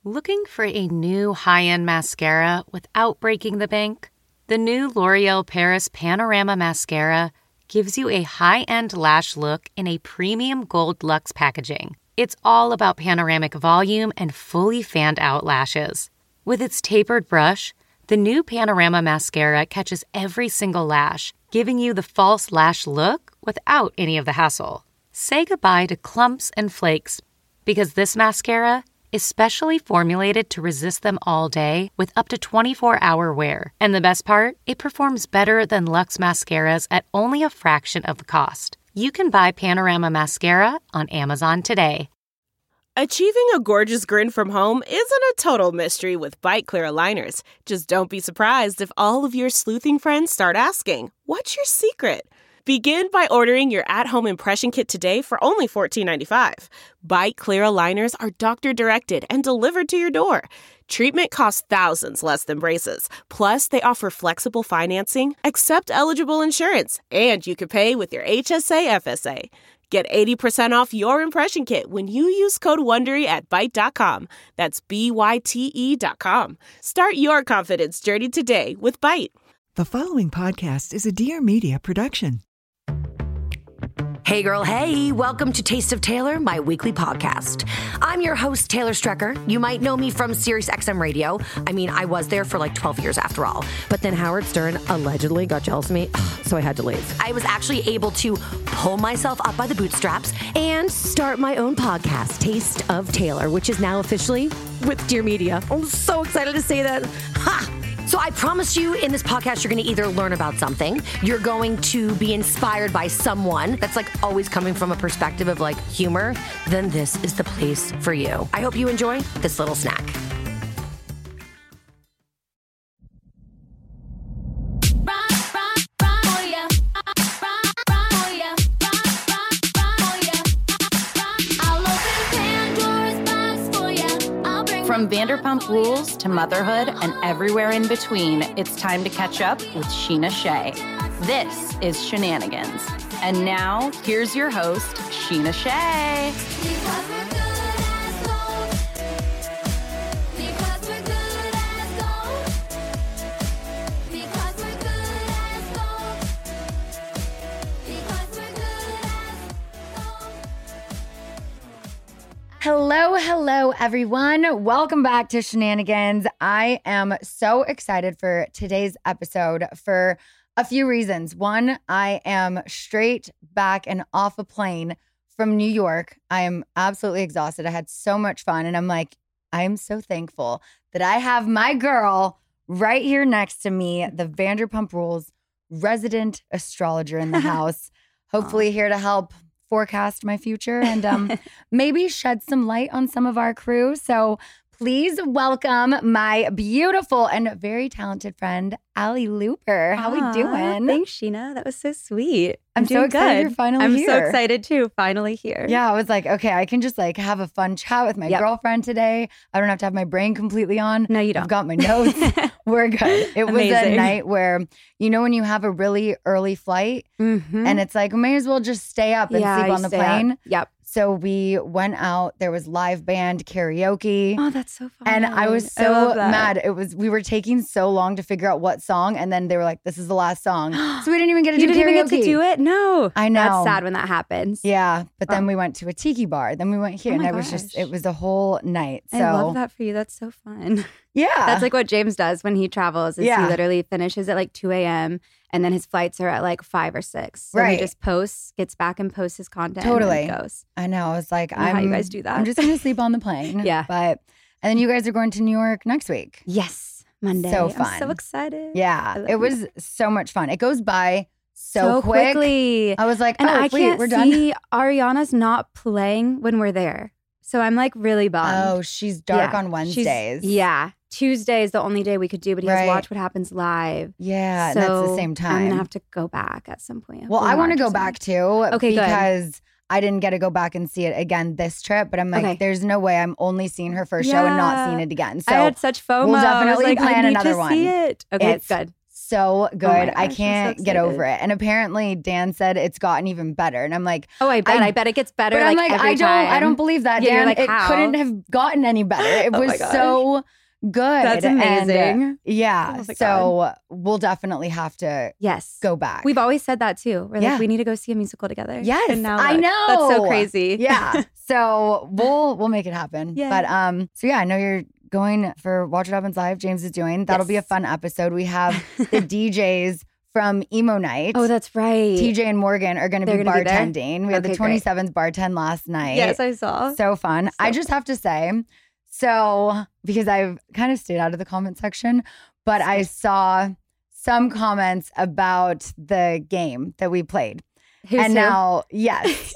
Looking for a new high-end mascara without breaking the bank? The new L'Oreal Paris Panorama Mascara gives you a high-end lash look in a premium gold luxe packaging. It's all about panoramic volume and fully fanned-out lashes. With its tapered brush, the new Panorama Mascara catches every single lash, giving you the false lash look without any of the hassle. Say goodbye to clumps and flakes, because this mascara is specially formulated to resist them all day with up to 24-hour wear. And the best part? It performs better than Luxe mascaras at only a fraction of the cost. You can buy Panorama Mascara on Amazon today. Achieving a gorgeous grin from home isn't a total mystery with Byte Clear aligners. Just don't be surprised if all of your sleuthing friends start asking, "What's your secret?" Begin by ordering your at-home impression kit today for only $14.95. Byte Clear aligners are doctor-directed and delivered to your door. Treatment costs thousands less than braces. Plus, they offer flexible financing, accept eligible insurance, and you can pay with your HSA FSA. Get 80% off your impression kit when you use code WONDERY at Byte.com. That's BYTE.com. Start your confidence journey today with Byte. The following podcast is a Dear Media production. Hey girl, hey, welcome to Taste of Taylor, my weekly podcast. I'm your host, Taylor Strecker. You might know me from Sirius XM Radio. I mean, I was there for like 12 years after all. But then Howard Stern allegedly got jealous of me, so I had to leave. I was actually able to pull myself up by the bootstraps and start my own podcast, Taste of Taylor, which is now officially with Dear Media. I'm so excited to say that. Ha! So I promise you in this podcast, you're going to either learn about something, you're going to be inspired by someone that's like always coming from a perspective of like humor, then this is the place for you. I hope you enjoy this little snack. From Vanderpump Rules to motherhood and everywhere in between, it's time to catch up with Sheena Shea. This is Shenanigans. And now, here's your host, Sheena Shea. Hello, everyone. Welcome back to Shenanigans. I am so excited for today's episode for a few reasons. One, I am straight back and off a plane from New York. I am absolutely exhausted. I had so much fun, and I'm so thankful that I have my girl right here next to me, the Vanderpump Rules resident astrologer in the house, hopefully here to help forecast my future and maybe shed some light on some of our crew. So please welcome my beautiful and very talented friend, Allie Looper. How we doing? Thanks, Sheena. That was so sweet. I'm so excited you're finally here. I'm so excited too, finally here. Yeah, I was like, okay, I can just like have a fun chat with my girlfriend today. I don't have to have my brain completely on. No, you don't. I've got my notes. We're good. It was a night where, you know, when you have a really early flight and it's like, may as well just stay up and sleep on the plane. Up. Yep. So we went out. There was live band karaoke. Oh, that's so fun. And I was so mad. We were taking so long to figure out what song, and then they were like, "This is the last song." So we didn't even get to do karaoke. You didn't even get to do it? No. I know. That's sad when that happens. Yeah, but then we went to a tiki bar. Then we went here, and it was a whole night. So I love that for you. That's so fun. Yeah. That's like what James does when he travels. Is he literally finishes at like 2 a.m. and then his flights are at like 5 or 6. So he just gets back and posts his content. Totally. And goes. I know. I was like, how you guys do that. I'm just going to sleep on the plane. Yeah. And then you guys are going to New York next week. Yes. Monday. So fun. I'm so excited. Yeah. It was so much fun. It goes by so quickly. I was like, and I can't we're done. see Ariana's not playing when we're there. So I'm like really bummed. Oh, she's dark on Wednesdays. Tuesday is the only day we could do, but he has Watch What Happens Live. Yeah, so and that's the same time. I'm going to have to go back at some point. Well, I want to go back too. Okay, because I didn't get to go back and see it again this trip, but I'm like, there's no way I'm only seeing her first show and not seeing it again. So I had such FOMO. We'll definitely plan another one. See it. Okay, it's good. so good. gosh, I can't get over it. And apparently Dan said it's gotten even better. And I'm like, oh, I bet it gets better. But I'm like, every time. I don't believe that, Yeah, Dan. you're like, it how? couldn't have gotten any better. It was so good. That's amazing. And, yeah. Oh so we'll definitely have to go back. We've always said that too. We're like, we need to go see a musical together. Yes, and now I know. That's so crazy. Yeah. So we'll make it happen. Yeah. But so yeah, I know you're going for Watch What Happens Live. James is doing. That'll be a fun episode. We have the DJs from Emo Night. Oh, that's right. TJ and Morgan are going to be bartending. We had the 27th bartend last night. Yes, I saw. So fun. I just have to say, so because I've kind of stayed out of the comment section, but I saw some comments about the game that we played. Now, yes.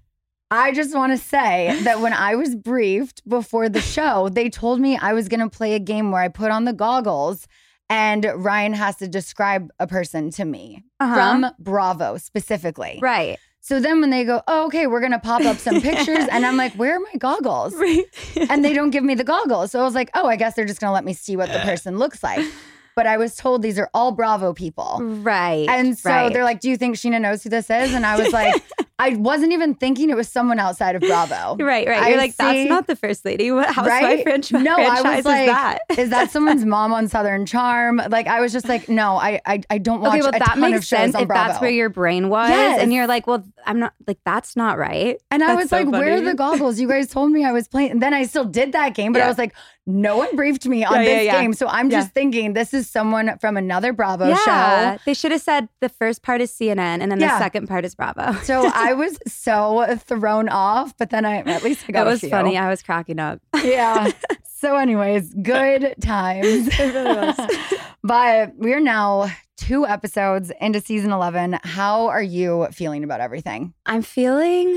I just want to say that when I was briefed before the show, they told me I was going to play a game where I put on the goggles and Ryan has to describe a person to me from Bravo specifically. Right. So then when they go, oh, okay, we're going to pop up some pictures. And I'm like, where are my goggles? Right. And they don't give me the goggles. So I was like, oh, I guess they're just going to let me see what the person looks like. But I was told these are all Bravo people. Right. And so they're like, do you think Sheena knows who this is? And I was like, I wasn't even thinking it was someone outside of Bravo. Right. You're like, that's not the first lady. What housewife franchise I was like, is that? Is that someone's mom on Southern Charm? Like, I was just like, no, I don't watch a ton of shows on Bravo. That's where your brain was. Yes. And you're like, well, I'm not, like, that's not right. And I was like, where are the goggles? You guys told me I was playing. And then I still did that game, but I was like, no one briefed me on this game. So I'm just thinking this is someone from another Bravo show. They should have said the first part is CNN and then the second part is Bravo. So I was so thrown off, but then at least I got It was funny. I was cracking up. Yeah. So anyways, good times. It really was. But we're now 2 episodes into season 11. How are you feeling about everything? I'm feeling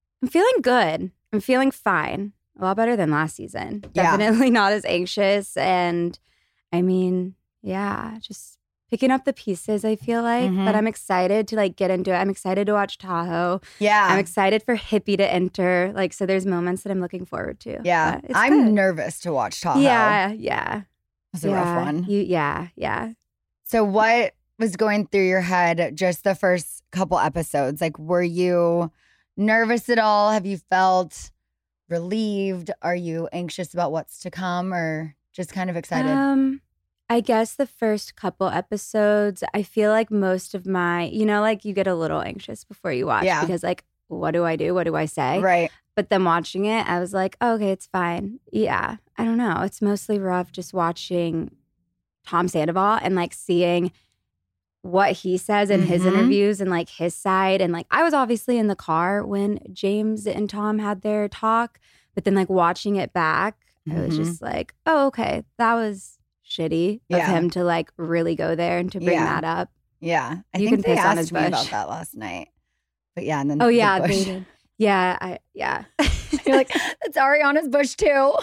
good. I'm feeling fine. A lot better than last season. Definitely not as anxious. And I mean, just picking up the pieces, I feel like. But I'm excited to like get into it. I'm excited to watch Tahoe. Yeah. I'm excited for Hippie to enter. Like, so there's moments that I'm looking forward to. Yeah. I'm nervous to watch Tahoe. Yeah. It's a rough one. Yeah. So what was going through your head just the first couple episodes? Like, were you nervous at all? Have you felt relieved? Are you anxious about what's to come or just kind of excited? I guess the first couple episodes, I feel like most of my, like you get a little anxious before you watch because like, what do I do? What do I say? Right. But then watching it, I was like, oh, okay, it's fine. Yeah. I don't know. It's mostly rough just watching Tom Sandoval and like seeing what he says in his interviews and like his side. And like, I was obviously in the car when James and Tom had their talk, but then like watching it back, I was just like, oh, okay, that was shitty of him to like really go there and to bring that up. Yeah. You think can they piss on asked his me bush. about that last night. But yeah, and then oh the yeah, bush. they did. Yeah. You're like, that's Ariana's bush too.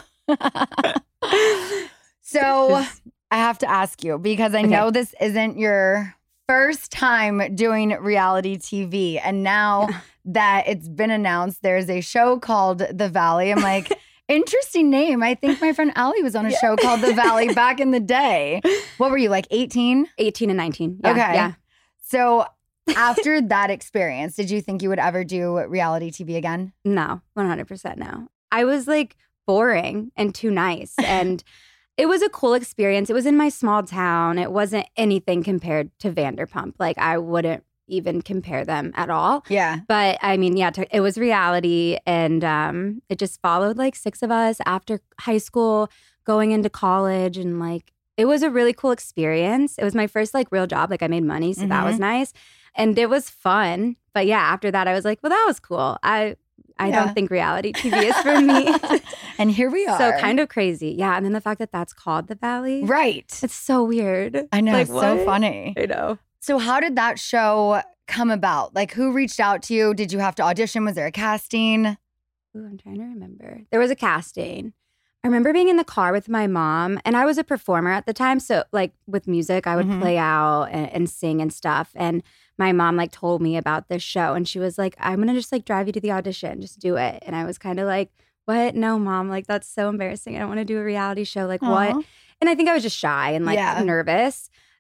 So I have to ask you because I know this isn't your first time doing reality TV. And now that it's been announced, there's a show called The Valley. I'm like, interesting name. I think my friend Allie was on a show called The Valley back in the day. What were you, like 18? 18 and 19. Yeah, okay. Yeah. So after that experience, did you think you would ever do reality TV again? No, 100% no. I was like boring and too nice. And it was a cool experience. It was in my small town. It wasn't anything compared to Vanderpump. Like I wouldn't even compare them at all. Yeah. But I mean, it was reality. And it just followed like 6 of us after high school, going into college. And like, it was a really cool experience. It was my first like real job. Like I made money. So that was nice. And it was fun. But yeah, after that, I was like, well, that was cool. I don't think reality TV is for me. And here we are. So kind of crazy. Yeah. And then the fact that that's called The Valley. Right. It's so weird. I know. Like, it's so funny. I know. So how did that show come about? Like who reached out to you? Did you have to audition? Was there a casting? Ooh, I'm trying to remember. There was a casting. I remember being in the car with my mom, and I was a performer at the time. So like with music, I would play out and sing and stuff. And my mom like told me about this show, and she was like, I'm going to just like drive you to the audition. Just do it. And I was kind of like, what? No, Mom, like that's so embarrassing. I don't want to do a reality show. Like what? And I think I was just shy and like nervous.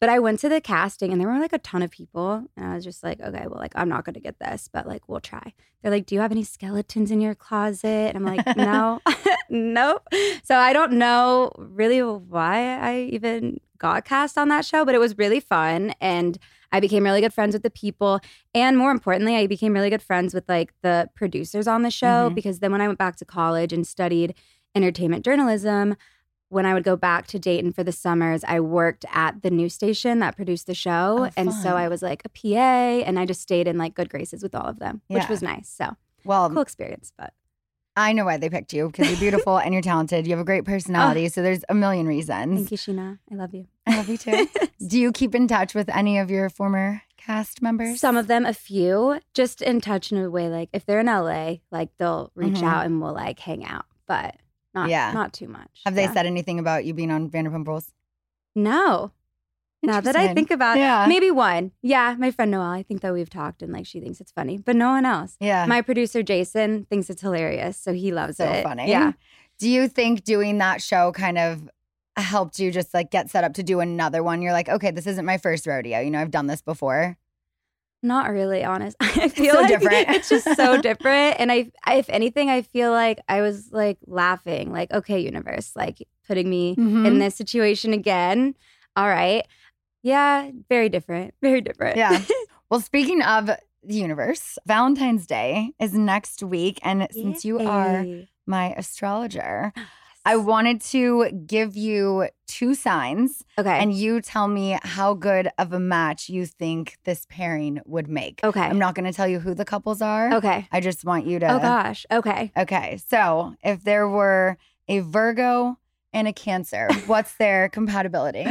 But I went to the casting and there were like a ton of people. And I was just like, okay, well, like, I'm not going to get this, but like, we'll try. They're like, do you have any skeletons in your closet? And I'm like, no, nope. So I don't know really why I even got cast on that show, but it was really fun. And I became really good friends with the people. And more importantly, I became really good friends with like the producers on the show, because then when I went back to college and studied entertainment journalism, when I would go back to Dayton for the summers, I worked at the news station that produced the show. And so I was like a PA, and I just stayed in like good graces with all of them, which was nice. So cool experience. But I know why they picked you, because you're beautiful and you're talented. You have a great personality. So there's a million reasons. Thank you, Sheena. I love you. I love you too. Do you keep in touch with any of your former cast members? Some of them, a few, just in touch in a way. Like if they're in LA, like they'll reach out and we'll like hang out. But not too much. Have they said anything about you being on Vanderpump Rules? No. Now that I think about it, maybe one. Yeah, my friend Noelle, I think that we've talked and like she thinks it's funny, but no one else. Yeah. My producer Jason thinks it's hilarious, so he loves it. So funny. Yeah. Do you think doing that show kind of helped you just like get set up to do another one? You're like, okay, this isn't my first rodeo. You know, I've done this before. Not really, honest. I feel so like different. It's just so different. And I, if anything, I feel like I was like laughing, like, okay, universe, like putting me in this situation again. All right. Yeah, very different. Very different. Yeah. Well, speaking of the universe, Valentine's Day is next week. And since you are my astrologer, I wanted to give you 2 signs. Okay. And you tell me how good of a match you think this pairing would make. Okay. I'm not going to tell you who the couples are. Okay. I just want you to. Oh, gosh. Okay. Okay. So if there were a Virgo and a Cancer, what's their compatibility?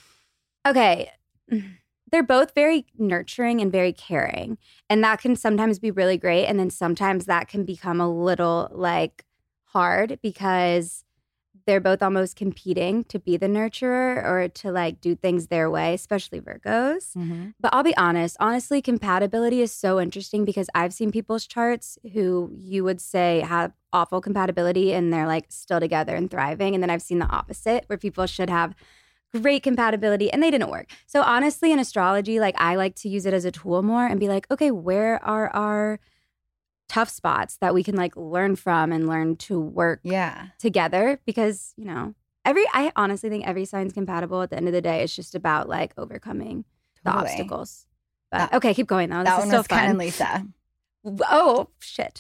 Okay. They're both very nurturing and very caring. And that can sometimes be really great. And then sometimes that can become a little like hard because they're both almost competing to be the nurturer or to like do things their way, especially Virgos. But I'll be honest, honestly, compatibility is so interesting because I've seen people's charts who you would say have awful compatibility and they're like still together and thriving. And then I've seen the opposite where people should have great compatibility and they didn't work. So honestly, in astrology, like I like to use it as a tool more and be like, okay, where are our tough spots that we can like learn from and learn to work together? Because, you know, I honestly think every sign's compatible. At the end of the day, it's just about like overcoming the obstacles. But okay, keep going though. That this is one so was fun. Ken and Lisa. Oh, shit.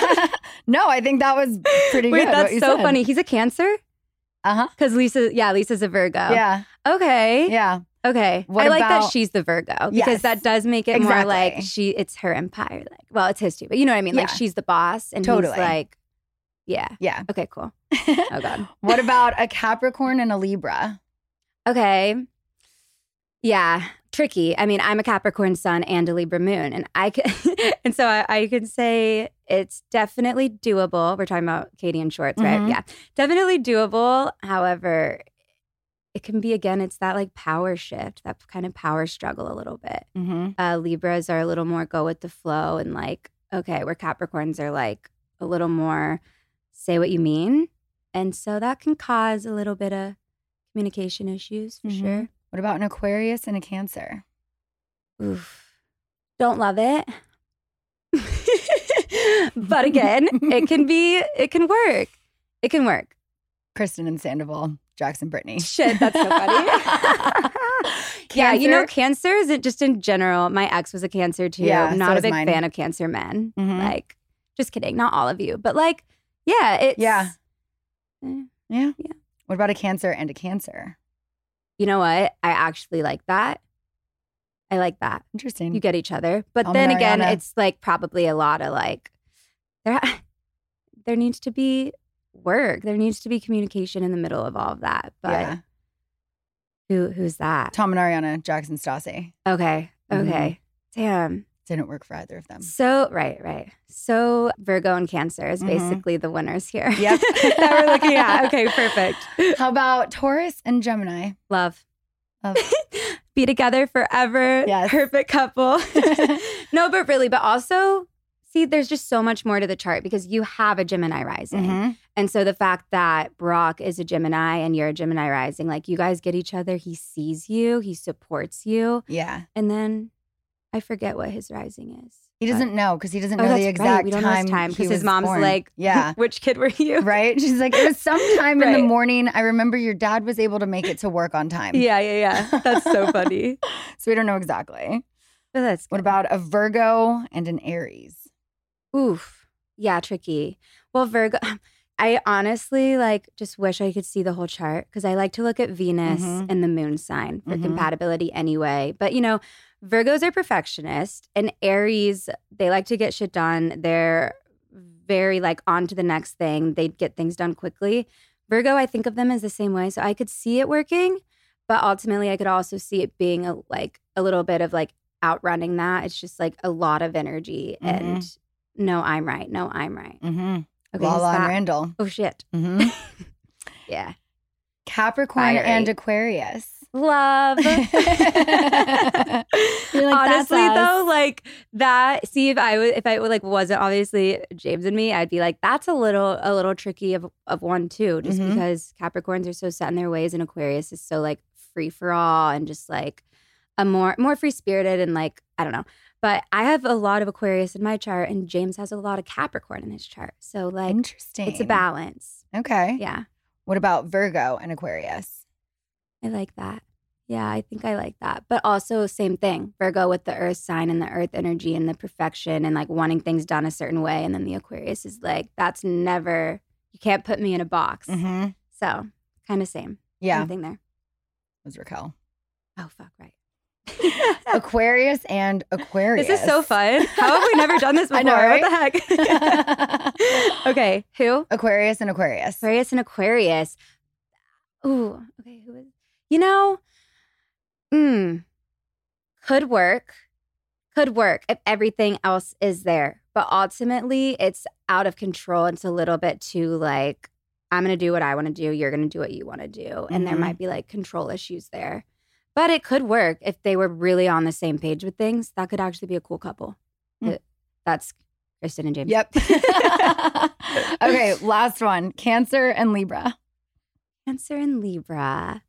No, I think that was pretty Wait, good. that's so funny. He's a Cancer? Because Lisa's a Virgo. Yeah. Okay. Yeah. Okay. I like that she's the Virgo because that does make it more like it's her empire. Like, well, it's his too, but you know what I mean? Like she's the boss and he's like, yeah. Okay, cool. Oh God. What about a Capricorn and a Libra? Okay. Yeah. Tricky. I mean, I'm a Capricorn sun and a Libra moon, and and so I could say it's definitely doable. We're talking about Katie and Schwartz, right? Yeah. Definitely doable. However, it can be, again, it's that like power shift, that kind of power struggle a little bit. Libras are a little more go with the flow and like, okay, where Capricorns are like a little more say what you mean. And so that can cause a little bit of communication issues for sure. What about an Aquarius and a Cancer? Oof. Don't love it. But again, it can work. It can work. Kristen and Sandoval, Jackson Brittany. Shit, that's so funny. Yeah, you know, Cancer is it just in general. My ex was a Cancer too. Yeah, I'm not a big fan of Cancer men. Like, just kidding, not all of you, but like, yeah, it's yeah. What about a Cancer and a Cancer? You know what? I actually like that. I like that. Interesting. You get each other, but then again, it's like probably a lot of like there needs to be work. There needs to be communication in the middle of all of that. But who's that? Tom and Ariana, Jackson Stassi. Okay. Damn. Didn't work for either of them. So, right. So Virgo and Cancer is basically the winners here. Yep. That we're looking at. Okay, perfect. How about Taurus and Gemini? Love. Be together forever. Yes. Perfect couple. No, but really, but also See, there's just so much more to the chart because you have a Gemini rising. Mhm. And so the fact that Brock is a Gemini and you're a Gemini rising, like you guys get each other. He sees you. He supports you. Yeah. And then I forget what his rising is. He doesn't know because he doesn't Oh, know that's the right. exact We don't know time. his time he because was his mom's born. like, yeah. which kid were you? Right? She's like, it was sometime in the Right. morning. I remember your dad was able to make it to work on time. Yeah. That's so funny. So we don't know exactly. But that's What good. about a Virgo and an Aries? Oof. Yeah, tricky. Well, Virgo, I honestly just wish I could see the whole chart because I like to look at Venus and the moon sign for compatibility anyway. But, Virgos are perfectionists and Aries, they like to get shit done. They're very on to the next thing. They get things done quickly. Virgo, I think of them as the same way. So I could see it working, but ultimately I could also see it being a little bit of outrunning that. It's just a lot of energy and no, I'm right. No, I'm right. Mm-hmm. Okay, Lala who's and that? Randall. Oh, shit. Mm-hmm. Yeah. Capricorn Fiery. and Aquarius. Love. You're like, Honestly, that's though, that. See, if I wasn't obviously James and me, I'd be like, that's a little tricky of one too, just because Capricorns are so set in their ways, and Aquarius is so free for all and just a more free spirited and I don't know. But I have a lot of Aquarius in my chart, and James has a lot of Capricorn in his chart. So interesting. it's a balance. Okay. Yeah, What about Virgo and Aquarius? I like that. Yeah, I think I like that. But also same thing, Virgo with the earth sign and the earth energy and the perfection and wanting things done a certain way. And then the Aquarius is that's never, you can't put me in a box. Mm-hmm. So kind of same. Yeah. Same thing there. It was Raquel. Oh, fuck, right. Aquarius and Aquarius. This is so fun. How have we never done this before? I know, right? What the heck? Okay, who? Aquarius and Aquarius. Aquarius and Aquarius. Ooh, okay, who is? Could work if everything else is there. But ultimately, it's out of control. It's a little bit too I'm going to do what I want to do. You're going to do what you want to do. And there might be control issues there. But it could work if they were really on the same page with things. That could actually be a cool couple. That's Kristen and James. Yep. Okay, last one. Cancer and Libra. Cancer and Libra.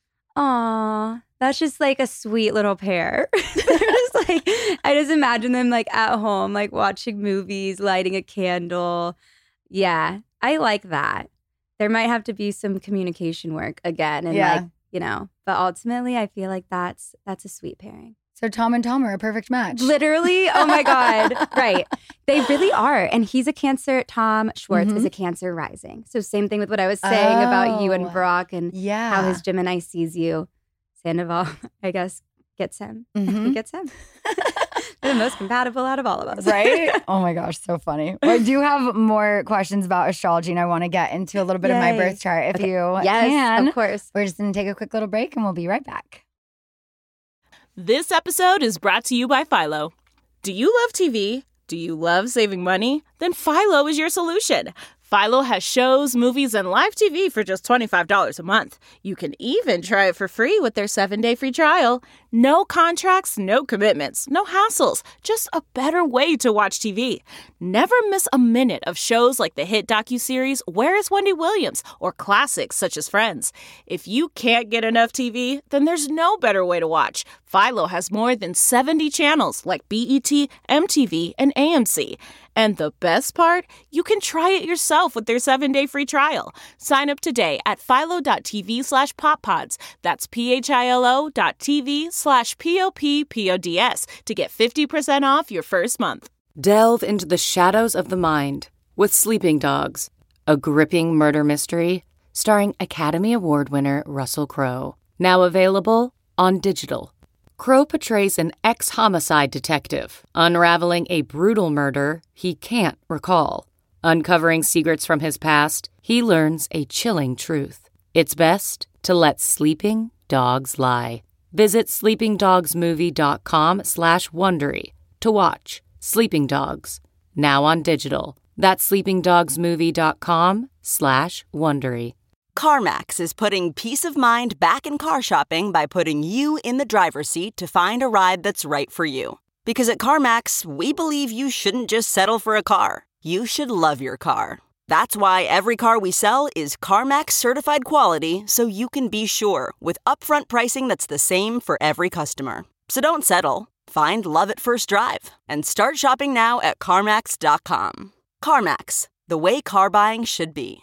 Aw, that's just a sweet little pair. They're just I just imagine them at home, watching movies, lighting a candle. Yeah, I like that. There might have to be some communication work again, and but ultimately, I feel that's a sweet pairing. So Tom and Tom are a perfect match. Literally, oh my God. Right. They really are. And he's a Cancer. Tom Schwartz is a Cancer rising. So same thing with what I was saying about you and Brock and how his Gemini sees you. Sandoval, I guess, gets him. He gets him. They're the most compatible out of all of us. Right? Oh my gosh, so funny. Well, I do have more questions about astrology, and I want to get into a little bit of my birth chart if you can. Of course. We're just going to take a quick little break, and we'll be right back. This episode is brought to you by Philo. Do you love TV? Do you love saving money? Then Philo is your solution. Philo has shows, movies, and live TV for just $25 a month. You can even try it for free with their 7-day free trial. No contracts, no commitments, no hassles. Just a better way to watch TV. Never miss a minute of shows like the hit docuseries Where is Wendy Williams? Or classics such as Friends. If you can't get enough TV, then there's no better way to watch. Philo has more than 70 channels like BET, MTV, and AMC. And the best part? You can try it yourself with their 7-day free trial. Sign up today at philo.tv/poppods. That's philo.tv/POPPODS to get 50% off your first month. Delve into the shadows of the mind with Sleeping Dogs, a gripping murder mystery starring Academy Award winner Russell Crowe. Now available on digital. Crowe portrays an ex-homicide detective, unraveling a brutal murder he can't recall. Uncovering secrets from his past, he learns a chilling truth. It's best to let sleeping dogs lie. Visit sleepingdogsmovie.com/Wondery to watch Sleeping Dogs, now on digital. That's sleepingdogsmovie.com/Wondery. CarMax is putting peace of mind back in car shopping by putting you in the driver's seat to find a ride that's right for you. Because at CarMax, we believe you shouldn't just settle for a car. You should love your car. That's why every car we sell is CarMax certified quality, so you can be sure with upfront pricing that's the same for every customer. So don't settle. Find love at first drive and start shopping now at CarMax.com. CarMax, the way car buying should be.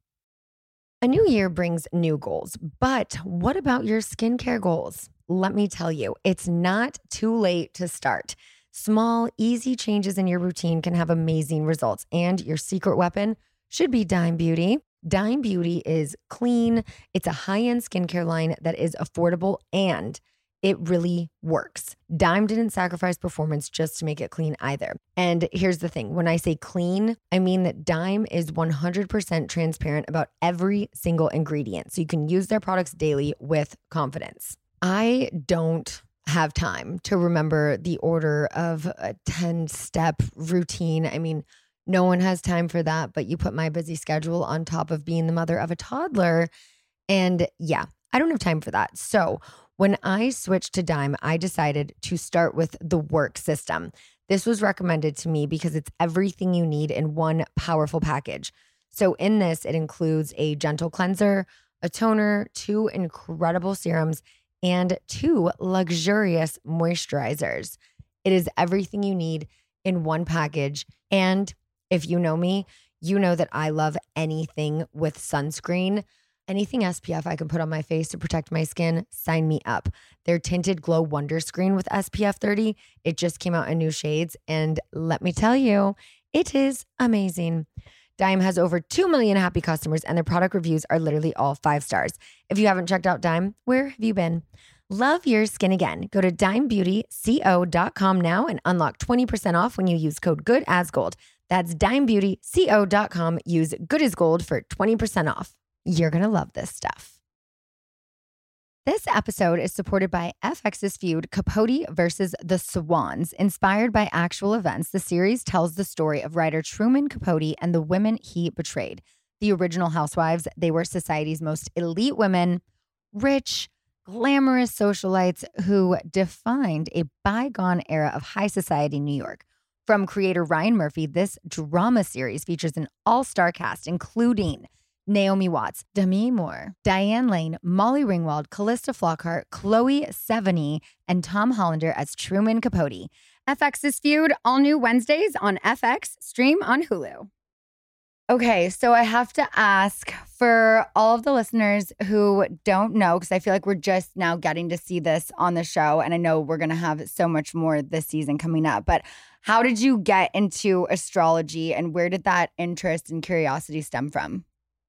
A new year brings new goals, but what about your skincare goals? Let me tell you, it's not too late to start. Small, easy changes in your routine can have amazing results, and your secret weapon should be Dime Beauty. Dime Beauty is clean. It's a high-end skincare line that is affordable, and it really works. Dime didn't sacrifice performance just to make it clean either. And here's the thing. When I say clean, I mean that Dime is 100% transparent about every single ingredient, so you can use their products daily with confidence. I don't have time to remember the order of a 10-step routine. I mean, no one has time for that, but you put my busy schedule on top of being the mother of a toddler. And yeah, I don't have time for that. So when I switched to Dime, I decided to start with the work system. This was recommended to me because it's everything you need in one powerful package. So in this, it includes a gentle cleanser, a toner, 2 incredible serums, and 2 luxurious moisturizers. It is everything you need in one package. And if you know me, you know that I love anything with sunscreen. Anything SPF I can put on my face to protect my skin, sign me up. Their Tinted Glow Wonder Screen with SPF 30, it just came out in new shades. And let me tell you, it is amazing. Dime has over 2 million happy customers, and their product reviews are literally all 5 stars. If you haven't checked out Dime, where have you been? Love your skin again. Go to dimebeautyco.com now and unlock 20% off when you use code GOODASGOLD. That's dimebeautyco.com. Use GOODASGOLD for 20% off. You're going to love this stuff. This episode is supported by FX's feud Capote versus the Swans. Inspired by actual events, the series tells the story of writer Truman Capote and the women he betrayed. The original housewives, they were society's most elite women, rich, glamorous socialites who defined a bygone era of high society New York. From creator Ryan Murphy, this drama series features an all-star cast, including Naomi Watts, Demi Moore, Diane Lane, Molly Ringwald, Callista Flockhart, Chloe Sevigny, and Tom Hollander as Truman Capote. FX's feud, all new Wednesdays on FX, stream on Hulu. Okay, so I have to ask for all of the listeners who don't know, because I feel like we're just now getting to see this on the show, and I know we're going to have so much more this season coming up, but how did you get into astrology, and where did that interest and curiosity stem from?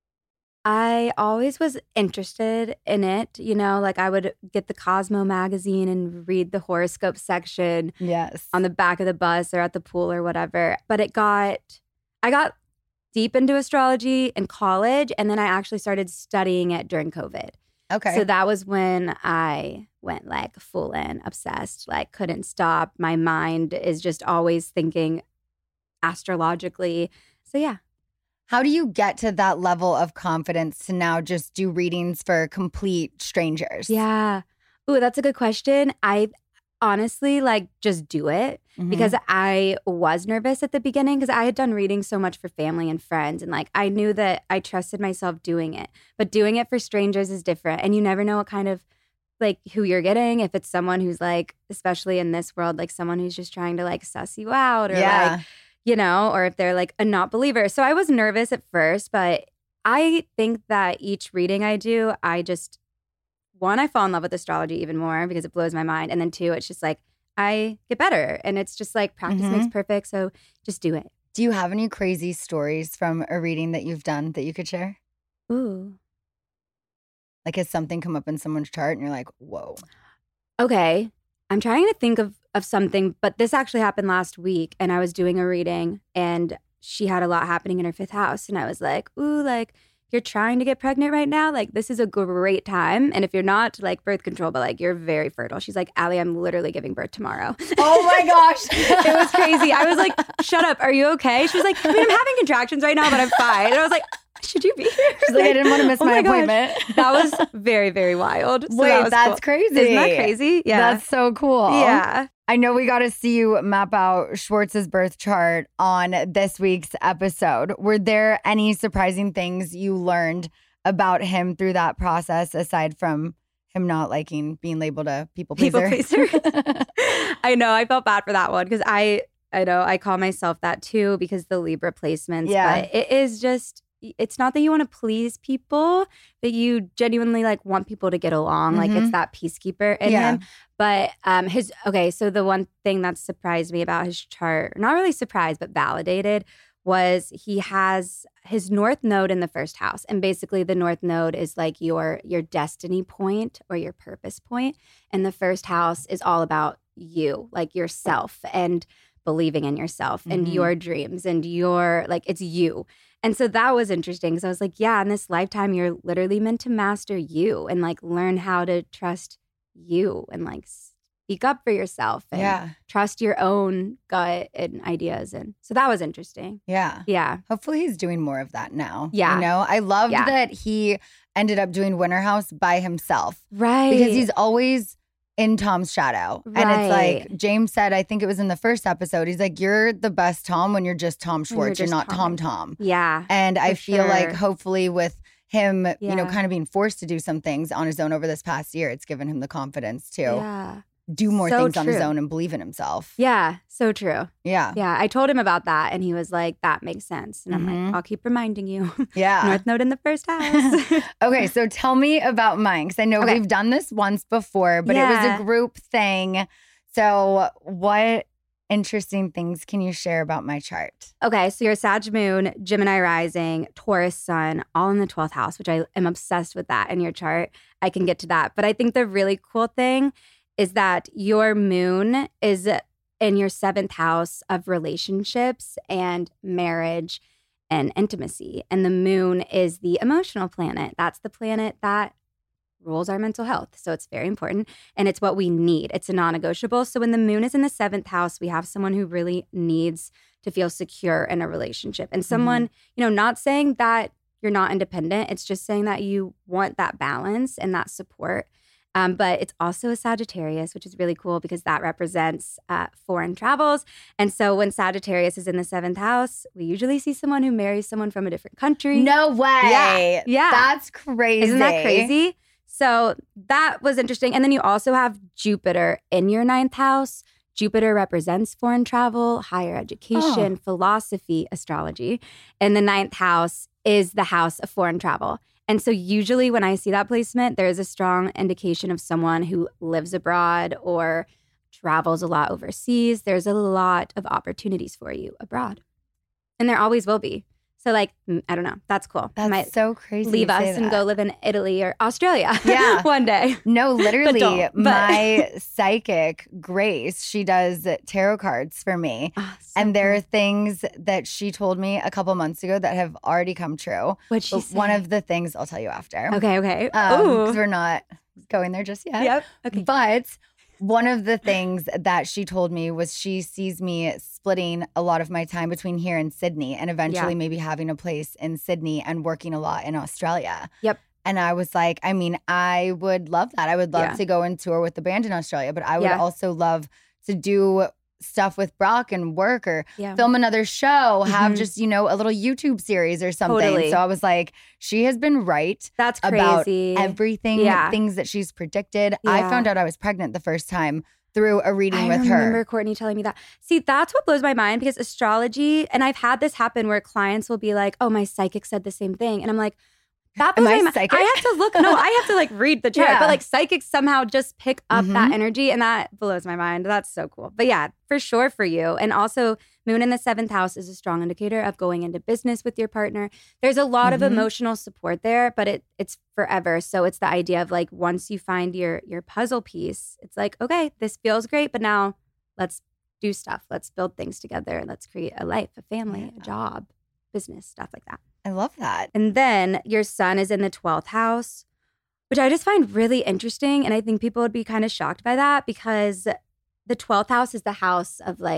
I always was interested in it. You know, like I would get the Cosmo magazine and read the horoscope section on the back of the bus or at the pool or whatever. But I got deep into astrology in college, and then I actually started studying it during COVID. Okay. So that was when I went like full in obsessed, like couldn't stop. My mind is just always thinking astrologically. So yeah. How do you get to that level of confidence to now just do readings for complete strangers? Yeah. Ooh, that's a good question. I honestly like just do it because I was nervous at the beginning because I had done readings so much for family and friends. And like I knew that I trusted myself doing it. But doing it for strangers is different. And you never know what kind of like who you're getting. If it's someone who's like, especially in this world, like someone who's just trying to like suss you out or like, you know, or if they're like a not believer. So I was nervous at first, but I think that each reading I do, I just, 1, I fall in love with astrology even more because it blows my mind. And then 2, it's just like, I get better. And it's just like practice makes perfect. So just do it. Do you have any crazy stories from a reading that you've done that you could share? Ooh. Like has something come up in someone's chart and you're like, whoa. Okay. I'm trying to think of something, but this actually happened last week and I was doing a reading and she had a lot happening in her 5th house. And I was like, ooh, like you're trying to get pregnant right now. Like this is a great time. And if you're not like birth control, but like you're very fertile. She's like, Allie, I'm literally giving birth tomorrow. Oh my gosh. It was crazy. I was like, shut up. Are you okay? She was like, I mean, I'm having contractions right now, but I'm fine. And I was like, Should you be here? She's like, I didn't want to miss my appointment. That was very, very wild. So Wait, that's cool. crazy. Isn't that crazy? Yeah. That's so cool. Yeah. I know we got to see you map out Schwartz's birth chart on this week's episode. Were there any surprising things you learned about him through that process, aside from him not liking being labeled a people pleaser? I know. I felt bad for that one because I know I call myself that too because the Libra placements. Yeah. But it is just, it's not that you want to please people, but you genuinely like want people to get along. Like it's that peacekeeper in him. But so the one thing that surprised me about his chart, not really surprised, but validated, was he has his North Node in the first house. And basically the North Node is like your destiny point or your purpose point. And the first house is all about you, like yourself and believing in yourself and your dreams and it's you. And so that was interesting because I was like, yeah, in this lifetime, you're literally meant to master you and like learn how to trust you and like speak up for yourself and trust your own gut and ideas. And so that was interesting. Yeah. Yeah. Hopefully he's doing more of that now. Yeah. You know, I loved that he ended up doing Winter House by himself. Right. Because he's always in Tom's shadow. Right. And it's like James said, I think it was in the first episode, he's like, you're the best Tom when you're just Tom Schwartz. You're not Tom. Yeah. And I feel like hopefully with him, Yeah. you know, kind of being forced to do some things on his own over this past year, it's given him the confidence to do more things on his own and believe in himself. Yeah. So true. Yeah. Yeah. I told him about that and he was like, that makes sense. And I'm like, I'll keep reminding you. Yeah. North Node in the first house. Okay. So tell me about mine. Because I know we've done this once before, but it was a group thing. So what interesting things can you share about my chart? Okay. So your Sag Moon, Gemini Rising, Taurus Sun, all in the 12th house, which I am obsessed with that in your chart. I can get to that. But I think the really cool thing is that your moon is in your 7th house of relationships and marriage and intimacy. And the moon is the emotional planet. That's the planet that rules our mental health. So it's very important. And it's what we need. It's a non-negotiable. So when the moon is in the 7th house, we have someone who really needs to feel secure in a relationship. And someone, you know, not saying that you're not independent. It's just saying that you want that balance and that support. But it's also a Sagittarius, which is really cool because that represents foreign travels. And so when Sagittarius is in the 7th house, we usually see someone who marries someone from a different country. No way. Yeah. That's crazy. Isn't that crazy? So that was interesting. And then you also have Jupiter in your 9th house. Jupiter represents foreign travel, higher education, philosophy, astrology. And the 9th house is the house of foreign travel. And so usually when I see that placement, there is a strong indication of someone who lives abroad or travels a lot overseas. There's a lot of opportunities for you abroad. And there always will be. So like, I don't know. That's cool. That's so crazy. Leave us and go live in Italy or Australia one day. No, literally, But my psychic, Grace, she does tarot cards for me. Oh, so and there are things that she told me a couple months ago that have already come true. What'd she say? One of the things I'll tell you after. Okay. Because we're not going there just yet. Yep. Okay. But one of the things that she told me was she sees me splitting a lot of my time between here and Sydney and eventually maybe having a place in Sydney and working a lot in Australia. Yep. And I was like, I mean, I would love that. I would love to go and tour with the band in Australia, but I would also love to do stuff with Brock and work or film another show, have just, you know, a little YouTube series or something. Totally. So I was like, she has been right. That's about crazy. everything, things that she's predicted. Yeah. I found out I was pregnant the first time through a reading with her. I remember Courtney telling me that. See, that's what blows my mind because astrology, and I've had this happen where clients will be like, oh, my psychic said the same thing. And I'm like, that blows my mind. Psychic? I have to look. No, I have to like read the chart. But like psychics somehow just pick up that energy and that blows my mind. That's so cool. But yeah, for sure for you. And also moon in the 7th house is a strong indicator of going into business with your partner. There's a lot of emotional support there, but it's forever. So it's the idea of like once you find your puzzle piece, it's like, okay, this feels great, but now let's do stuff. Let's build things together. Let's create a life, a family, a job, business, stuff like that. I love that. And then your sun is in the 12th house, which I just find really interesting. And I think people would be kind of shocked by that because the 12th house is the house of like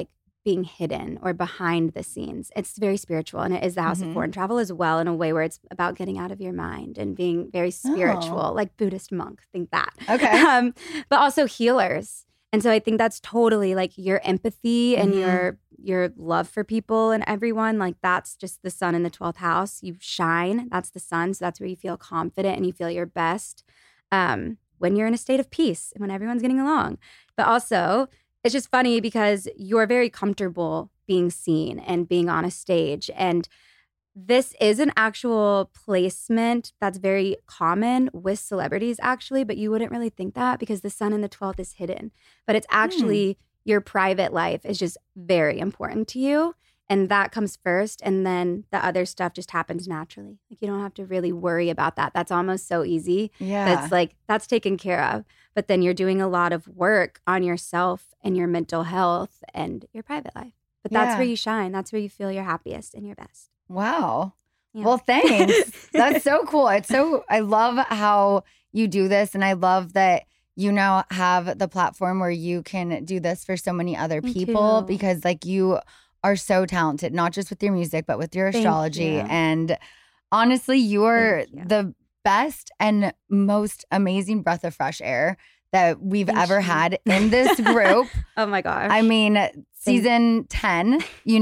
being hidden or behind the scenes. It's very spiritual, and it is the house of foreign travel as well, in a way where it's about getting out of your mind and being very spiritual, like Buddhist monk, think that. Okay. But also healers. And so I think that's totally like your empathy and your love for people and everyone. Like that's just the sun in the 12th house. You shine. That's the sun. So that's where you feel confident and you feel your best when you're in a state of peace and when everyone's getting along. But also, it's just funny because you're very comfortable being seen and being on a stage. And this is an actual placement that's very common with celebrities, actually, but you wouldn't really think that because the sun in the 12th is hidden. But it's actually your private life is just very important to you. And that comes first. And then the other stuff just happens naturally. Like you don't have to really worry about that. That's almost so easy. Yeah. That's like, that's taken care of. But then you're doing a lot of work on yourself and your mental health and your private life. But that's where you shine. That's where you feel your happiest and your best. Wow. Yeah. Well, thanks. That's so cool. I love how you do this. And I love that you now have the platform where you can do this for so many other people because like you are so talented, not just with your music, but with your astrology. And honestly, you are the best and most amazing breath of fresh air that we've ever had in this group. Oh my gosh. I mean, season 10,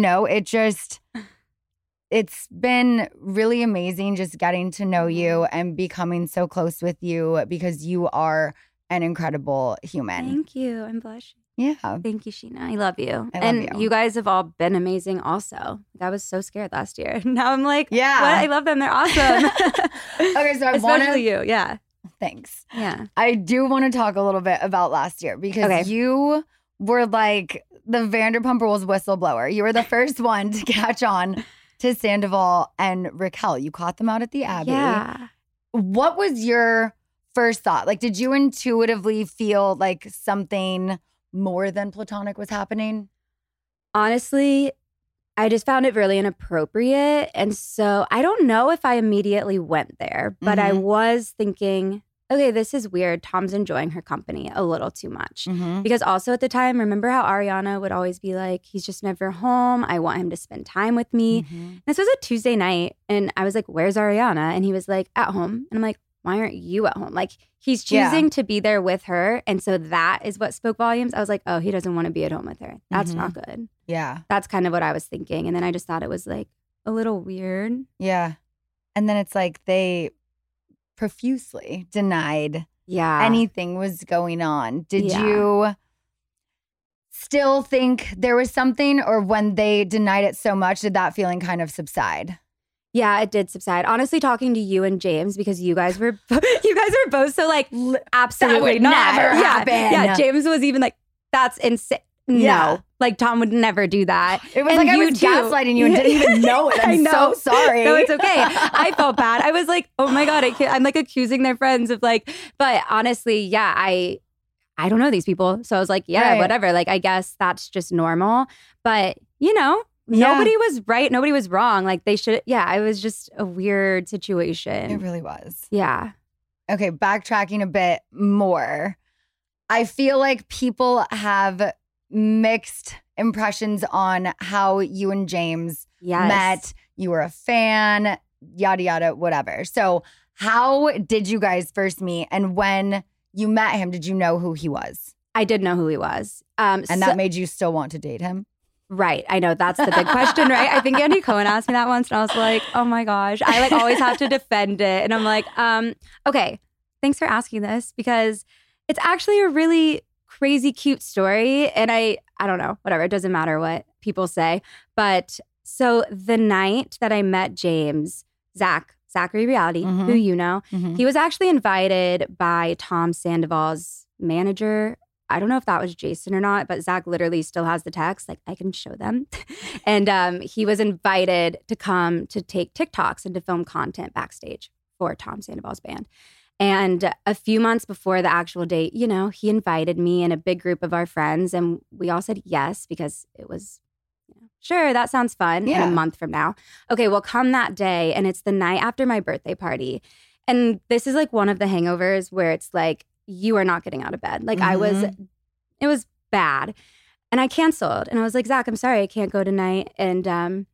it's been really amazing just getting to know you and becoming so close with you because you are an incredible human. Thank you. I'm blushing. Yeah. Thank you, Sheena. I love you. I love you. You guys have all been amazing also. I was so scared last year. Now I'm like, yeah. What? I love them. They're awesome. Okay, so Especially you. Yeah. Thanks. Yeah. I do want to talk a little bit about last year because you were like the Vanderpump Rules whistleblower. You were the first one to catch on to Sandoval and Raquel. You caught them out at the Abbey. Yeah. What was your first thought? Like, did you intuitively feel like something more than platonic was happening? Honestly, I just found it really inappropriate. And so I don't know if I immediately went there, but I was thinking, okay, this is weird. Tom's enjoying her company a little too much. Because also at the time, remember how Ariana would always be like, he's just never home. I want him to spend time with me. This was a Tuesday night. And I was like, where's Ariana? And he was like, at home. And I'm like, why aren't you at home? Like he's choosing to be there with her. And so that is what spoke volumes. I was like, oh, he doesn't want to be at home with her. That's not good. Yeah. That's kind of what I was thinking. And then I just thought it was like a little weird. Yeah. And then it's like they profusely denied Yeah. anything was going on. Did you still think there was something, or when they denied it so much, did that feeling kind of subside? Yeah, it did subside. Honestly, talking to you and James, because you guys were both so like, absolutely that would not. never happen. Yeah, James was even like, that's insane. Yeah. No, like Tom would never do that. It was and like I was gaslighting you and didn't even know it. I'm so sorry. No, it's okay. I felt bad. I was like, oh my God, I'm like accusing their friends of like, but honestly, yeah, I don't know these people. So I was like, yeah, whatever. Like, I guess that's just normal. But, you know, nobody was right. Nobody was wrong. Like they should. Yeah, it was just a weird situation. It really was. Yeah. Okay, backtracking a bit more. I feel like people have mixed impressions on how you and James met. You were a fan, yada, yada, whatever. So how did you guys first meet? And when you met him, did you know who he was? I did know who he was. And that made you still want to date him? Right. I know that's the big question, right? I think Andy Cohen asked me that once and I was like, oh my gosh. I like always have to defend it. And I'm like, okay, thanks for asking this because it's actually a really crazy, cute story. And I don't know, whatever. It doesn't matter what people say. But so the night that I met James, Zachary Reality, who you know, he was actually invited by Tom Sandoval's manager. I don't know if that was Jason or not, but Zach literally still has the text. Like, I can show them. And he was invited to come to take TikToks and to film content backstage for Tom Sandoval's band. And a few months before the actual date, you know, he invited me and a big group of our friends. And we all said yes because it was, sure, that sounds fun. Yeah. And a month from now. Okay, well, come that day. And it's the night after my birthday party. And this is like one of the hangovers where it's like, you are not getting out of bed. Like it was bad. And I canceled. And I was like, Zach, I'm sorry, I can't go tonight. And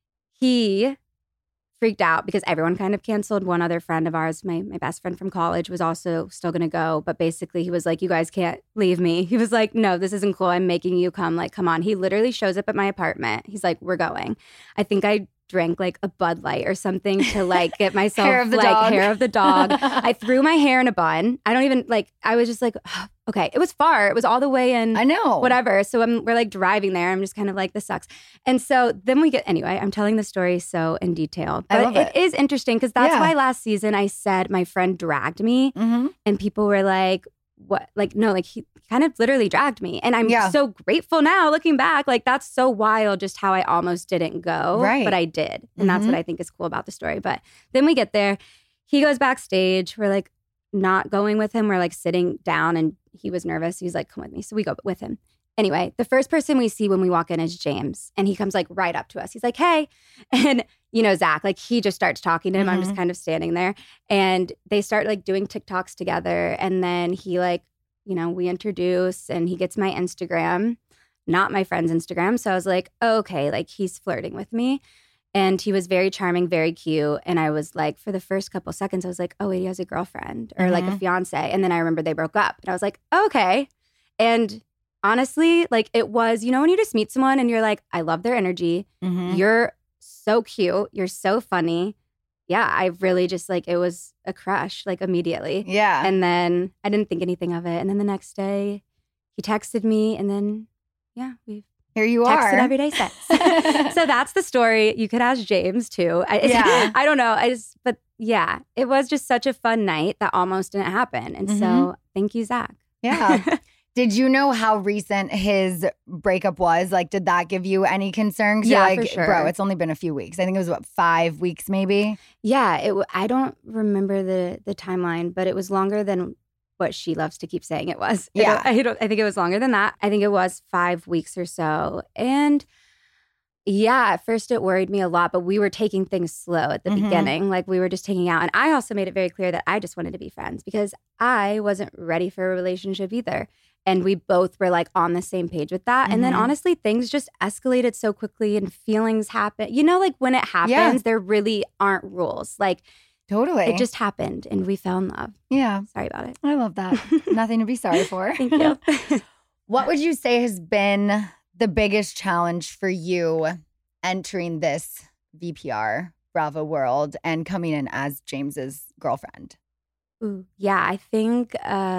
he freaked out because everyone kind of canceled. One other friend of ours, my best friend from college, was also still going to go. But basically he was like, you guys can't leave me. He was like, no, this isn't cool. I'm making you come. Like, come on. He literally shows up at my apartment. He's like, we're going. I think I drank like a Bud Light or something to like get myself hair of the dog. I threw my hair in a bun. I don't even like, I was just like, oh, okay. It was far. It was all the way in. I know. Whatever. So we're like driving there. I'm just kind of like, this sucks. And so then anyway, I'm telling the story so in detail. But I love it. It is interesting because that's why last season I said my friend dragged me and people were like, what? Like, no, like he kind of literally dragged me. And I'm so grateful now looking back. Like that's so wild just how I almost didn't go. Right. But I did. And that's what I think is cool about the story. But then we get there. He goes backstage. We're like not going with him. We're like sitting down and he was nervous. He's like, come with me. So we go with him. Anyway, the first person we see when we walk in is James. And he comes like right up to us. He's like, hey. And you know, Zach, like he just starts talking to him. I'm just kind of standing there. And they start like doing TikToks together. And then he like, you know, we introduce and he gets my Instagram, not my friend's Instagram. So I was like, oh, okay, like he's flirting with me. And he was very charming, very cute. And I was like, for the first couple seconds, I was like, oh, wait, he has a girlfriend or like a fiance. And then I remember they broke up. And I was like, oh, okay. And honestly, like it was, you know, when you just meet someone and you're like, I love their energy. You're so cute. You're so funny. Yeah, I really just like, it was a crush like immediately. Yeah. And then I didn't think anything of it. And then the next day he texted me and then, yeah, we've here you texted are every day since. So that's the story. You could ask James too. I don't know. But yeah, it was just such a fun night that almost didn't happen. And so thank you, Zach. Yeah. Did you know how recent his breakup was? Like, did that give you any concern? Yeah, like, for sure. Bro, it's only been a few weeks. I think it was, 5 weeks maybe? Yeah, I don't remember the timeline, but it was longer than what she loves to keep saying it was. Yeah. I think it was longer than that. I think it was 5 weeks or so. And yeah, at first it worried me a lot, but we were taking things slow at the beginning. Like we were just taking out. And I also made it very clear that I just wanted to be friends because I wasn't ready for a relationship either. And we both were like on the same page with that. And then honestly, things just escalated so quickly and feelings happen. You know, like when it happens, there really aren't rules. Like totally. It just happened and we fell in love. Yeah. Sorry about it. I love that. Nothing to be sorry for. Thank you. What would you say has been the biggest challenge for you entering this VPR Bravo world and coming in as James's girlfriend? Ooh, yeah, I think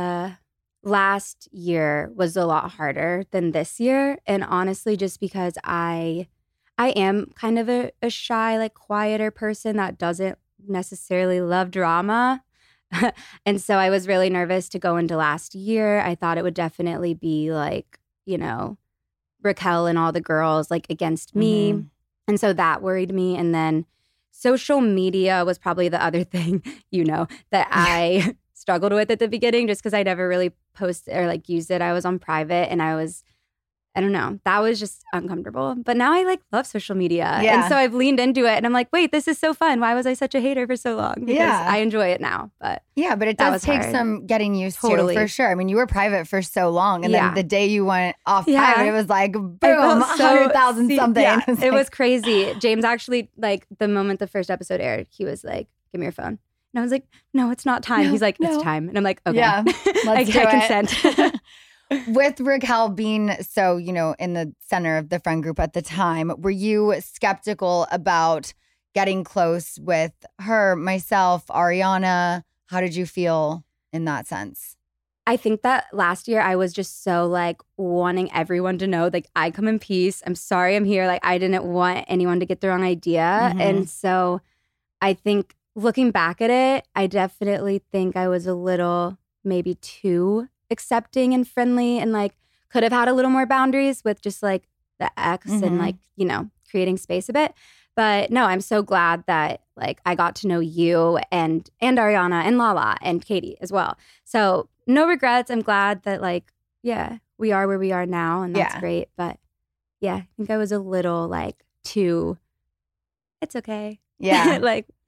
last year was a lot harder than this year. And honestly, just because I am kind of a shy, like quieter person that doesn't necessarily love drama. And so I was really nervous to go into last year. I thought it would definitely be like, you know, Raquel and all the girls like against me. And so that worried me. And then social media was probably the other thing, you know, that I struggled with at the beginning just because I never really posted or like used it. I was on private and I don't know. That was just uncomfortable. But now I like love social media. Yeah. And so I've leaned into it and I'm like, wait, this is so fun. Why was I such a hater for so long? Because I enjoy it now. But yeah, but it does take some getting used to for sure. I mean, you were private for so long. And then the day you went off private, it was like, boom, 100,000 something. Yeah, it was crazy. James actually, like the moment the first episode aired, he was like, give me your phone. And I was like, no, it's not time. He's like, it's time. And I'm like, okay. Yeah, I consent. With Raquel being so, you know, in the center of the friend group at the time, were you skeptical about getting close with her, myself, Ariana? How did you feel in that sense? I think that last year I was just so like wanting everyone to know, like, I come in peace. I'm sorry I'm here. Like, I didn't want anyone to get the wrong idea. And so I think looking back at it, I definitely think I was a little maybe too accepting and friendly and like could have had a little more boundaries with just like the ex and like, you know, creating space a bit. But no, I'm so glad that like I got to know you and Ariana and Lala and Katie as well. So no regrets. I'm glad that like, yeah, we are where we are now and that's great. But yeah, I think I was a little like too, it's okay. Yeah. Like,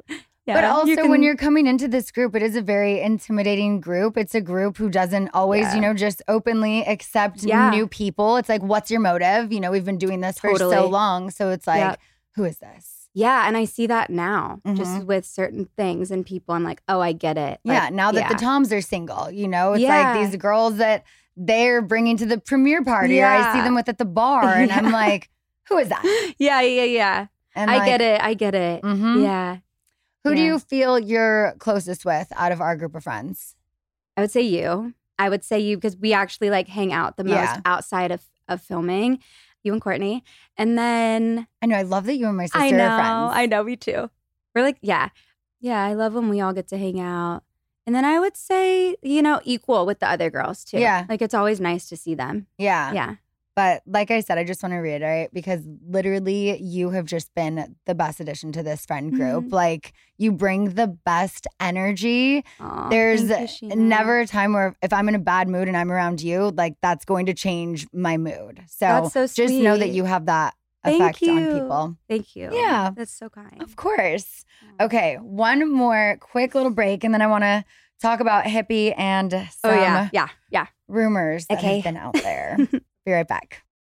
But also when you're coming into this group, it is a very intimidating group. It's a group who doesn't always, just openly accept new people. It's like, what's your motive? We've been doing this for so long. So it's like, who is this? Yeah. And I see that now just with certain things and people. I'm like, oh, I get it. Now that the Toms are single, it's like these girls that they're bringing to the premiere party or I see them with at the bar and I'm like, who is that? Yeah. And I get it. Mm-hmm. Yeah. Who do you feel you're closest with out of our group of friends? I would say you. Because we actually like hang out the most outside of filming. You and Courtney. And then I know, I love that you and my sister are friends. I know, me too. We're like, yeah, I love when we all get to hang out. And then I would say, equal with the other girls too. Yeah. Like it's always nice to see them. Yeah. But like I said, I just want to reiterate because literally you have just been the best addition to this friend group. Like you bring the best energy. Aww, There's never a time where if I'm in a bad mood and I'm around you, like that's going to change my mood. So, that's so sweet. Just know that you have that effect on people. Thank you. Yeah. That's so kind. Of course. Okay. One more quick little break and then I want to talk about Hippie and some rumors that have been out there. Be right back.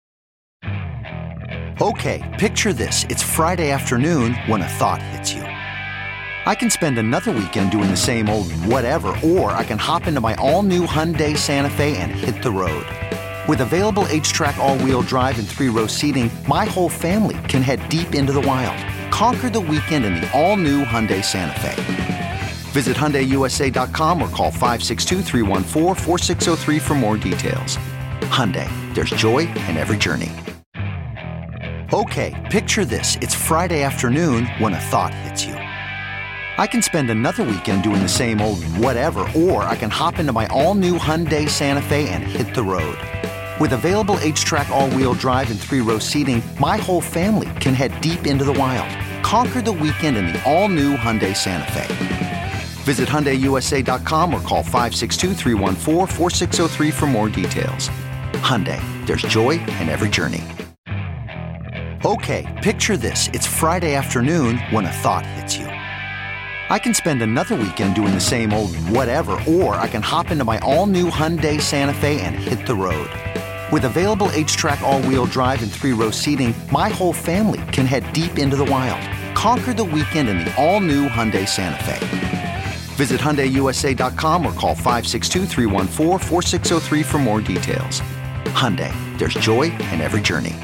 Okay, picture this. It's Friday afternoon when a thought hits you. I can spend another weekend doing the same old whatever, or I can hop into my all-new Hyundai Santa Fe and hit the road. With available H-Track all-wheel drive and 3-row seating, my whole family can head deep into the wild. Conquer the weekend in the all-new Hyundai Santa Fe. Visit HyundaiUSA.com or call 562-314-4603 for more details. Hyundai, there's joy in every journey. Okay, picture this. It's Friday afternoon when a thought hits you. I can spend another weekend doing the same old whatever, or I can hop into my all-new Hyundai Santa Fe and hit the road. With available H-Track all-wheel drive and 3-row seating, my whole family can head deep into the wild. Conquer the weekend in the all-new Hyundai Santa Fe. Visit HyundaiUSA.com or call 562-314-4603 for more details. Hyundai, there's joy in every journey. Okay, picture this. It's Friday afternoon when a thought hits you. I can spend another weekend doing the same old whatever, or I can hop into my all-new Hyundai Santa Fe and hit the road. With available H-Track all-wheel drive and 3-row seating, my whole family can head deep into the wild. Conquer the weekend in the all-new Hyundai Santa Fe. Visit HyundaiUSA.com or call 562-314-4603 for more details. Hyundai, there's joy in every journey.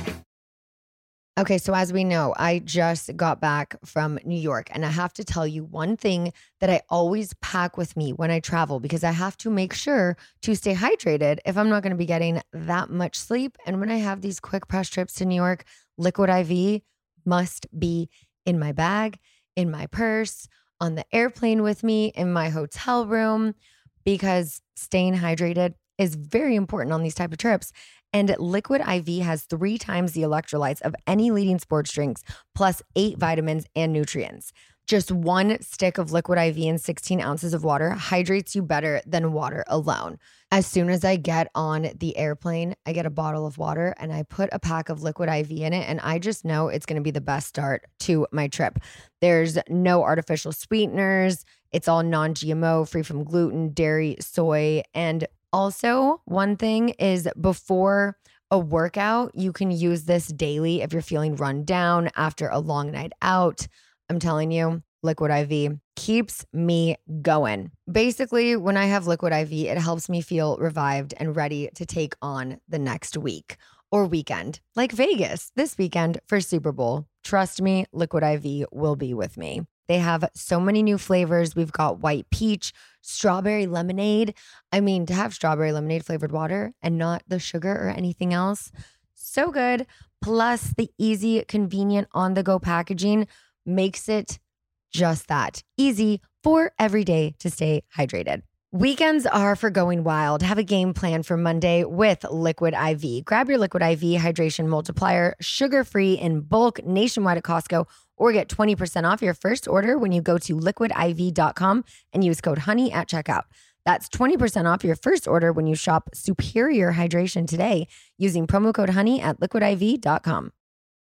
Okay, so as we know, I just got back from New York and I have to tell you one thing that I always pack with me when I travel because I have to make sure to stay hydrated if I'm not going to be getting that much sleep. And when I have these quick press trips to New York, Liquid IV must be in my bag, in my purse, on the airplane with me, in my hotel room, because staying hydrated is very important on these type of trips. And Liquid IV has 3 times the electrolytes of any leading sports drinks, plus 8 vitamins and nutrients. Just 1 stick of Liquid IV and 16 ounces of water hydrates you better than water alone. As soon as I get on the airplane, I get a bottle of water and I put a pack of Liquid IV in it. And I just know it's going to be the best start to my trip. There's no artificial sweeteners. It's all non-GMO, free from gluten, dairy, soy. And also, one thing is before a workout, you can use this daily if you're feeling run down after a long night out. I'm telling you, Liquid IV keeps me going. Basically, when I have Liquid IV, it helps me feel revived and ready to take on the next week or weekend, like Vegas this weekend for Super Bowl. Trust me, Liquid IV will be with me. They have so many new flavors. We've got white peach, strawberry lemonade. I mean, to have strawberry lemonade flavored water and not the sugar or anything else, so good. Plus, the easy, convenient on-the-go packaging makes it just that easy for every day to stay hydrated. Weekends are for going wild. Have a game plan for Monday with Liquid IV. Grab your Liquid IV hydration multiplier, sugar-free in bulk nationwide at Costco, or get 20% off your first order when you go to liquidiv.com and use code HONEY at checkout. That's 20% off your first order when you shop Superior Hydration today using promo code HONEY at liquidiv.com.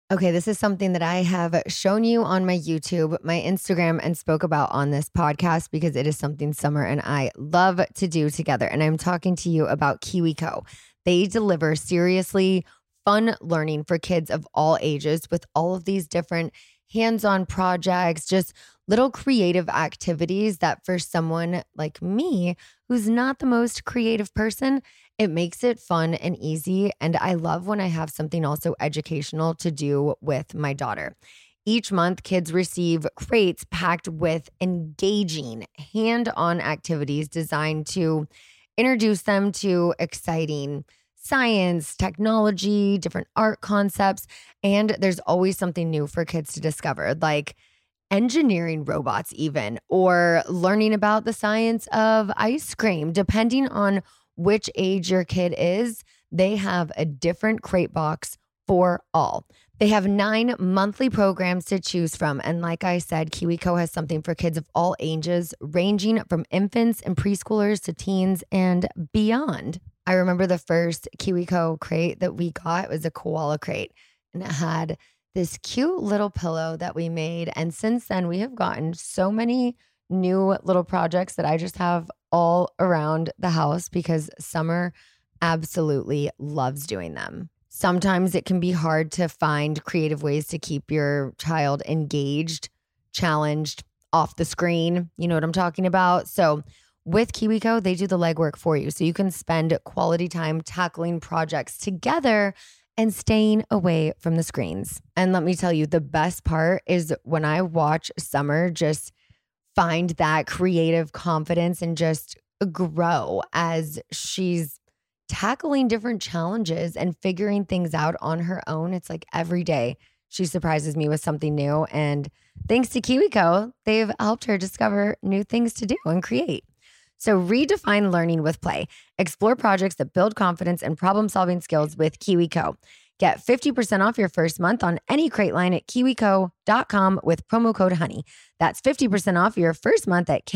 Okay, this is something that I have shown you on my YouTube, my Instagram, and spoke about on this podcast because it is something Summer and I love to do together. And I'm talking to you about KiwiCo. They deliver seriously fun learning for kids of all ages with all of these different hands-on projects, just little creative activities that for someone like me, who's not the most creative person, it makes it fun and easy. And I love when I have something also educational to do with my daughter. Each month, kids receive crates packed with engaging hand-on activities designed to introduce them to exciting science, technology, different art concepts. And there's always something new for kids to discover, like engineering robots even, or learning about the science of ice cream. Depending on which age your kid is, they have a different crate box for all. They have 9 monthly programs to choose from. And like I said, KiwiCo has something for kids of all ages, ranging from infants and preschoolers to teens and beyond. I remember the first KiwiCo crate that we got. It was a koala crate, and it had this cute little pillow that we made. And since then, we have gotten so many new little projects that I just have all around the house because Summer absolutely loves doing them. Sometimes it can be hard to find creative ways to keep your child engaged, challenged, off the screen. You know what I'm talking about? So with KiwiCo, they do the legwork for you so you can spend quality time tackling projects together and staying away from the screens. And let me tell you, the best part is when I watch Summer just find that creative confidence and just grow as she's tackling different challenges and figuring things out on her own. It's like every day she surprises me with something new. And thanks to KiwiCo, they've helped her discover new things to do and create. So redefine learning with play. Explore projects that build confidence and problem-solving skills with KiwiCo. Get 50% off your first month on any crate line at kiwico.com with promo code HONEY. That's 50% off your first month at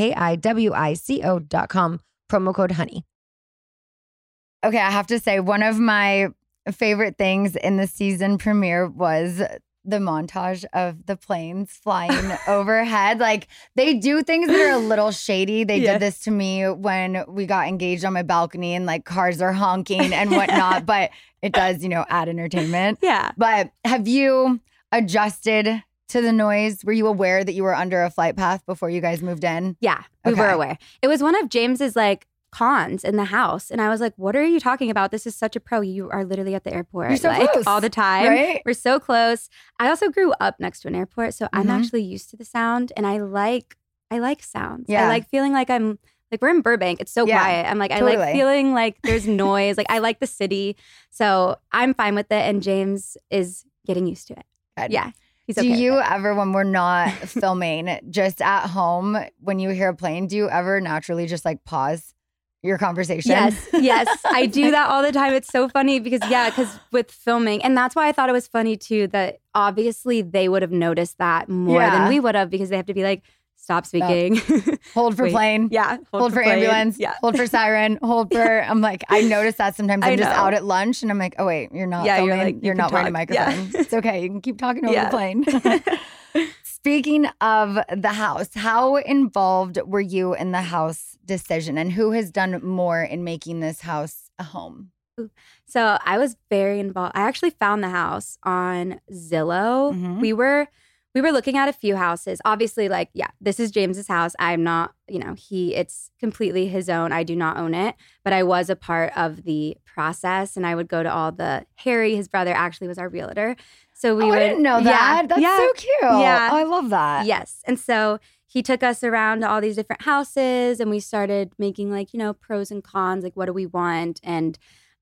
kiwico.com, promo code HONEY. Okay, I have to say, one of my favorite things in the season premiere was the montage of the planes flying overhead. Like, they do things that are a little shady. They did this to me when we got engaged on my balcony and like cars are honking and whatnot, but it does, add entertainment. Yeah. But have you adjusted to the noise? Were you aware that you were under a flight path before you guys moved in? Yeah, we were aware. It was one of James's cons in the house. And I was like, what are you talking about? This is such a pro. You are literally at the airport. You're so close. All the time. Right? We're so close. I also grew up next to an airport, so I'm actually used to the sound, and I like sounds. Yeah. I like feeling like I'm we're in Burbank. It's so quiet. I'm like, totally. I like feeling like there's noise. I like the city. So I'm fine with it. And James is getting used to it. Good. Yeah. Do you ever, when we're not filming, just at home, when you hear a plane, do you ever naturally just pause your conversation? Yes, I do that all the time. It's so funny because with filming, and that's why I thought it was funny too, that obviously they would have noticed that more than we would have, because they have to be like, stop speaking. Hold for plane. Yeah. Hold for ambulance. Yeah. Hold for siren. Hold for, I'm like, I notice that sometimes I'm just out at lunch and I'm like, oh wait, you're not filming. You're not wearing a microphone. Yeah. It's okay. You can keep talking over the plane. Speaking of the house, how involved were you in the house decision, and who has done more in making this house a home? So I was very involved. I actually found the house on Zillow. Mm-hmm. We were looking at a few houses. Obviously, this is James's house. I'm not, it's completely his own. I do not own it, but I was a part of the process, and I would go to Harry, his brother, actually was our realtor. So I didn't know that. That's so cute. Yeah. Oh, I love that. Yes. And so he took us around to all these different houses, and we started making pros and cons, what do we want? And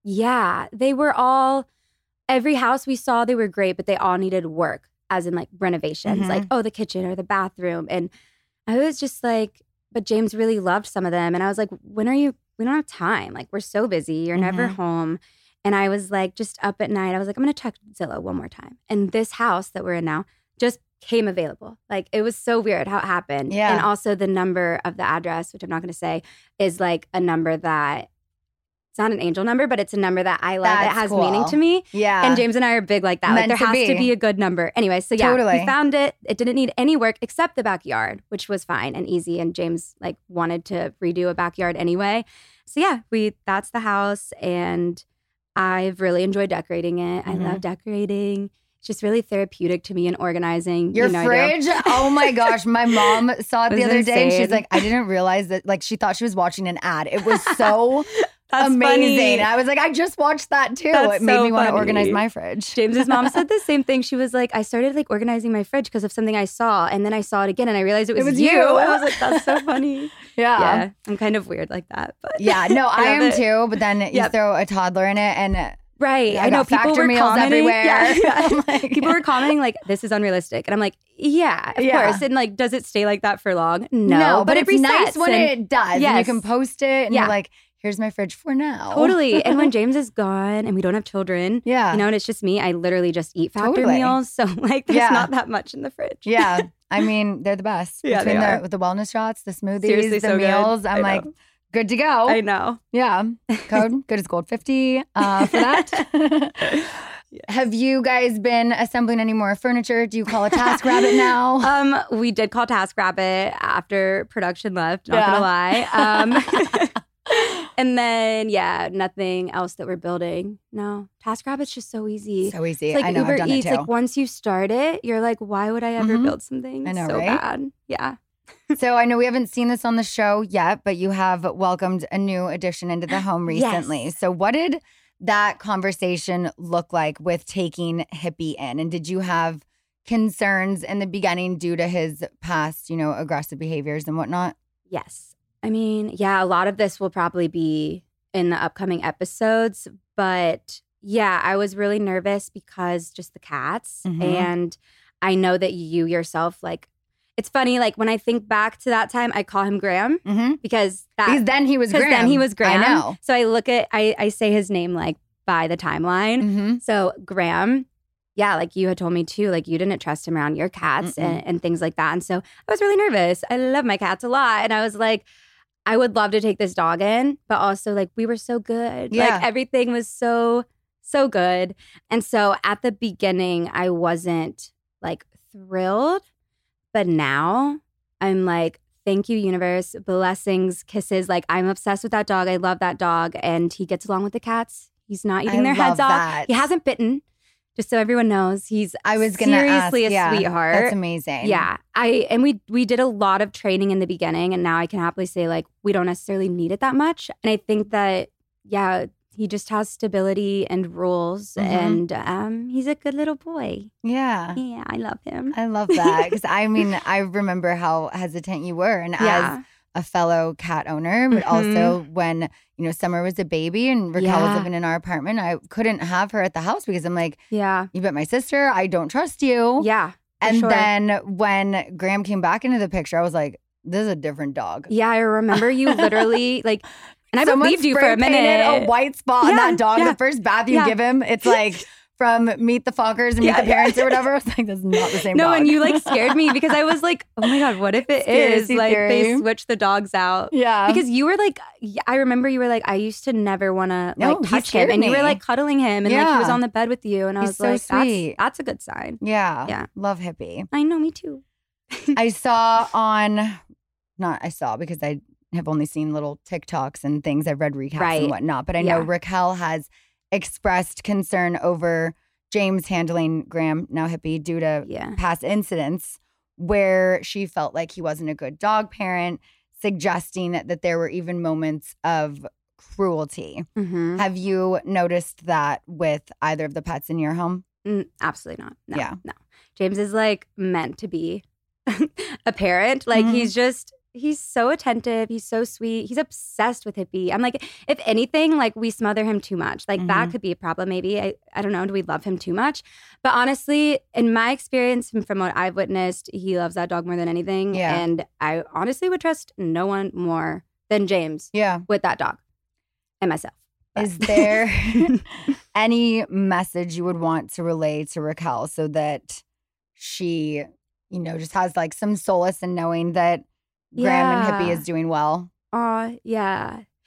they were all, every house we saw, they were great, but they all needed work, as in renovations, the kitchen or the bathroom. And I was just but James really loved some of them. And I was like, we don't have time. We're so busy. You're never home. And I was just up at night. I was like, I'm going to check Zillow one more time. And this house that we're in now just came available. It was so weird how it happened. Yeah. And also the number of the address, which I'm not going to say, is a number that it's not an angel number, but it's a number that I love. That's it has cool. meaning to me. Yeah. And James and I are big like that. Meant like there to has to be. be a good number. Anyway, so yeah, Totally. we found it. It didn't need any work except the backyard, which was fine and easy. And James like wanted to redo a backyard anyway. So yeah, that's the house, and I've really enjoyed decorating it. I love decorating. It's just really therapeutic to me and organizing. Your fridge? Oh my gosh. My mom saw it the other day and she's insane. like, I didn't realize that, like, she thought she was watching an ad. It was so That's amazing. funny. And I was like, I just watched that too. That's It made so me want to funny. organize my fridge. James's mom said the same thing. She was like, I started like organizing my fridge because of something I saw. And then I saw it again and I realized it was you. I was like, that's so funny. Yeah. I'm kind of weird like that. But Yeah, no, I am love it. too. But then you Yep. throw a toddler in it and Right. I I know got people factor were meals commenting everywhere. Yeah. I'm like- People were commenting like, this is unrealistic. And I'm like, yeah, of course. And like, does it stay like that for long? No. but it it's nice resets when and- it does. And you Yes. can post it and Yeah. you're like, here's my fridge for now. Totally. And when James is gone and we don't have children, Yeah. you know, and it's just me, I literally just eat factor Totally. meals. So like, there's Yeah. not that much in the fridge. Yeah. I mean, they're the best. Yeah, Between they are. with the wellness shots, the smoothies, Seriously, the so good. meals, I I'm like, know. good to go. I know. Yeah. Code good as gold 50 for that. Have you guys been assembling any more furniture? Do you call a TaskRabbit now? We did call TaskRabbit after production left, not gonna lie. And then, yeah, nothing else that we're building. No, TaskRabbit's just so easy. So easy. It's like I know, Uber I've done Eats. it too. Like once you start it, you're like, why would I ever build something I know, so right? bad? Yeah. So I know we haven't seen this on the show yet, but you have welcomed a new addition into the home recently. Yes. So what did that conversation look like with taking Hippie in? And did you have concerns in the beginning due to his past, aggressive behaviors and whatnot? Yes. I mean, yeah, a lot of this will probably be in the upcoming episodes. But yeah, I was really nervous because just the cats. And I know that you yourself, like, it's funny, like when I think back to that time, I call him Graham because then he was Graham. then he was Graham. I know. So I look at, I say his name like by the timeline. So Graham, yeah, like you had told me too, like you didn't trust him around your cats and things like that. And so I was really nervous. I love my cats a lot. And I was like, I would love to take this dog in, but also like we were so good. Yeah. Like everything was so good. And so at the beginning, I wasn't like thrilled. But now I'm like, thank you, universe, blessings, kisses. Like I'm obsessed with that dog. I love that dog. And he gets along with the cats. He's not eating their heads off. that. He hasn't bitten, just so everyone knows. He's I was gonna seriously ask, a sweetheart. That's amazing. Yeah. We did a lot of training in the beginning, and now I can happily say like we don't necessarily need it that much. And I think that, yeah, he just has stability and rules, and he's a good little boy. Yeah. Yeah, I love him. I love that because I mean, I remember how hesitant you were, and as a fellow cat owner, but also when Summer was a baby and Raquel was living in our apartment, I couldn't have her at the house because I'm like, yeah, you bit my sister, I don't trust you. Yeah, and sure. then when Graham came back into the picture, I was like, this is a different dog. Yeah, I remember you literally like. And I Someone believed you for a spray-painted minute. a white spot on that dog. The first bath you give him, it's like from Meet the Fockers and Meet the Parents or whatever. I was like, this is not the same dog. No, and you like scared me because I was like, oh my God, what if it is? Like they switch the dogs out. Yeah. Because you were like, I remember you were like, I used to never want to like he touch scared him. And you me. were like cuddling him and like he was on the bed with you. And I He's was so like, sweet. That's a good sign. Yeah. Yeah. Love Hippie. I know, me too. I saw because I have only seen little TikToks and things. I've read recaps and whatnot. But I know Raquel has expressed concern over James handling Graham, now Hippie, due to past incidents where she felt like he wasn't a good dog parent, suggesting that there were even moments of cruelty. Have you noticed that with either of the pets in your home? Absolutely not. No, Yeah. no. James is like meant to be a parent. Like he's so attentive. He's so sweet. He's obsessed with Hippie. I'm like, if anything, like we smother him too much. Like that could be a problem maybe. I don't know. Do we love him too much? But honestly, in my experience and from what I've witnessed, he loves that dog more than anything. Yeah. And I honestly would trust no one more than James with that dog and myself. Is there any message you would want to relay to Raquel so that she, just has like some solace in knowing that Graham and Hippie is doing well? Yeah.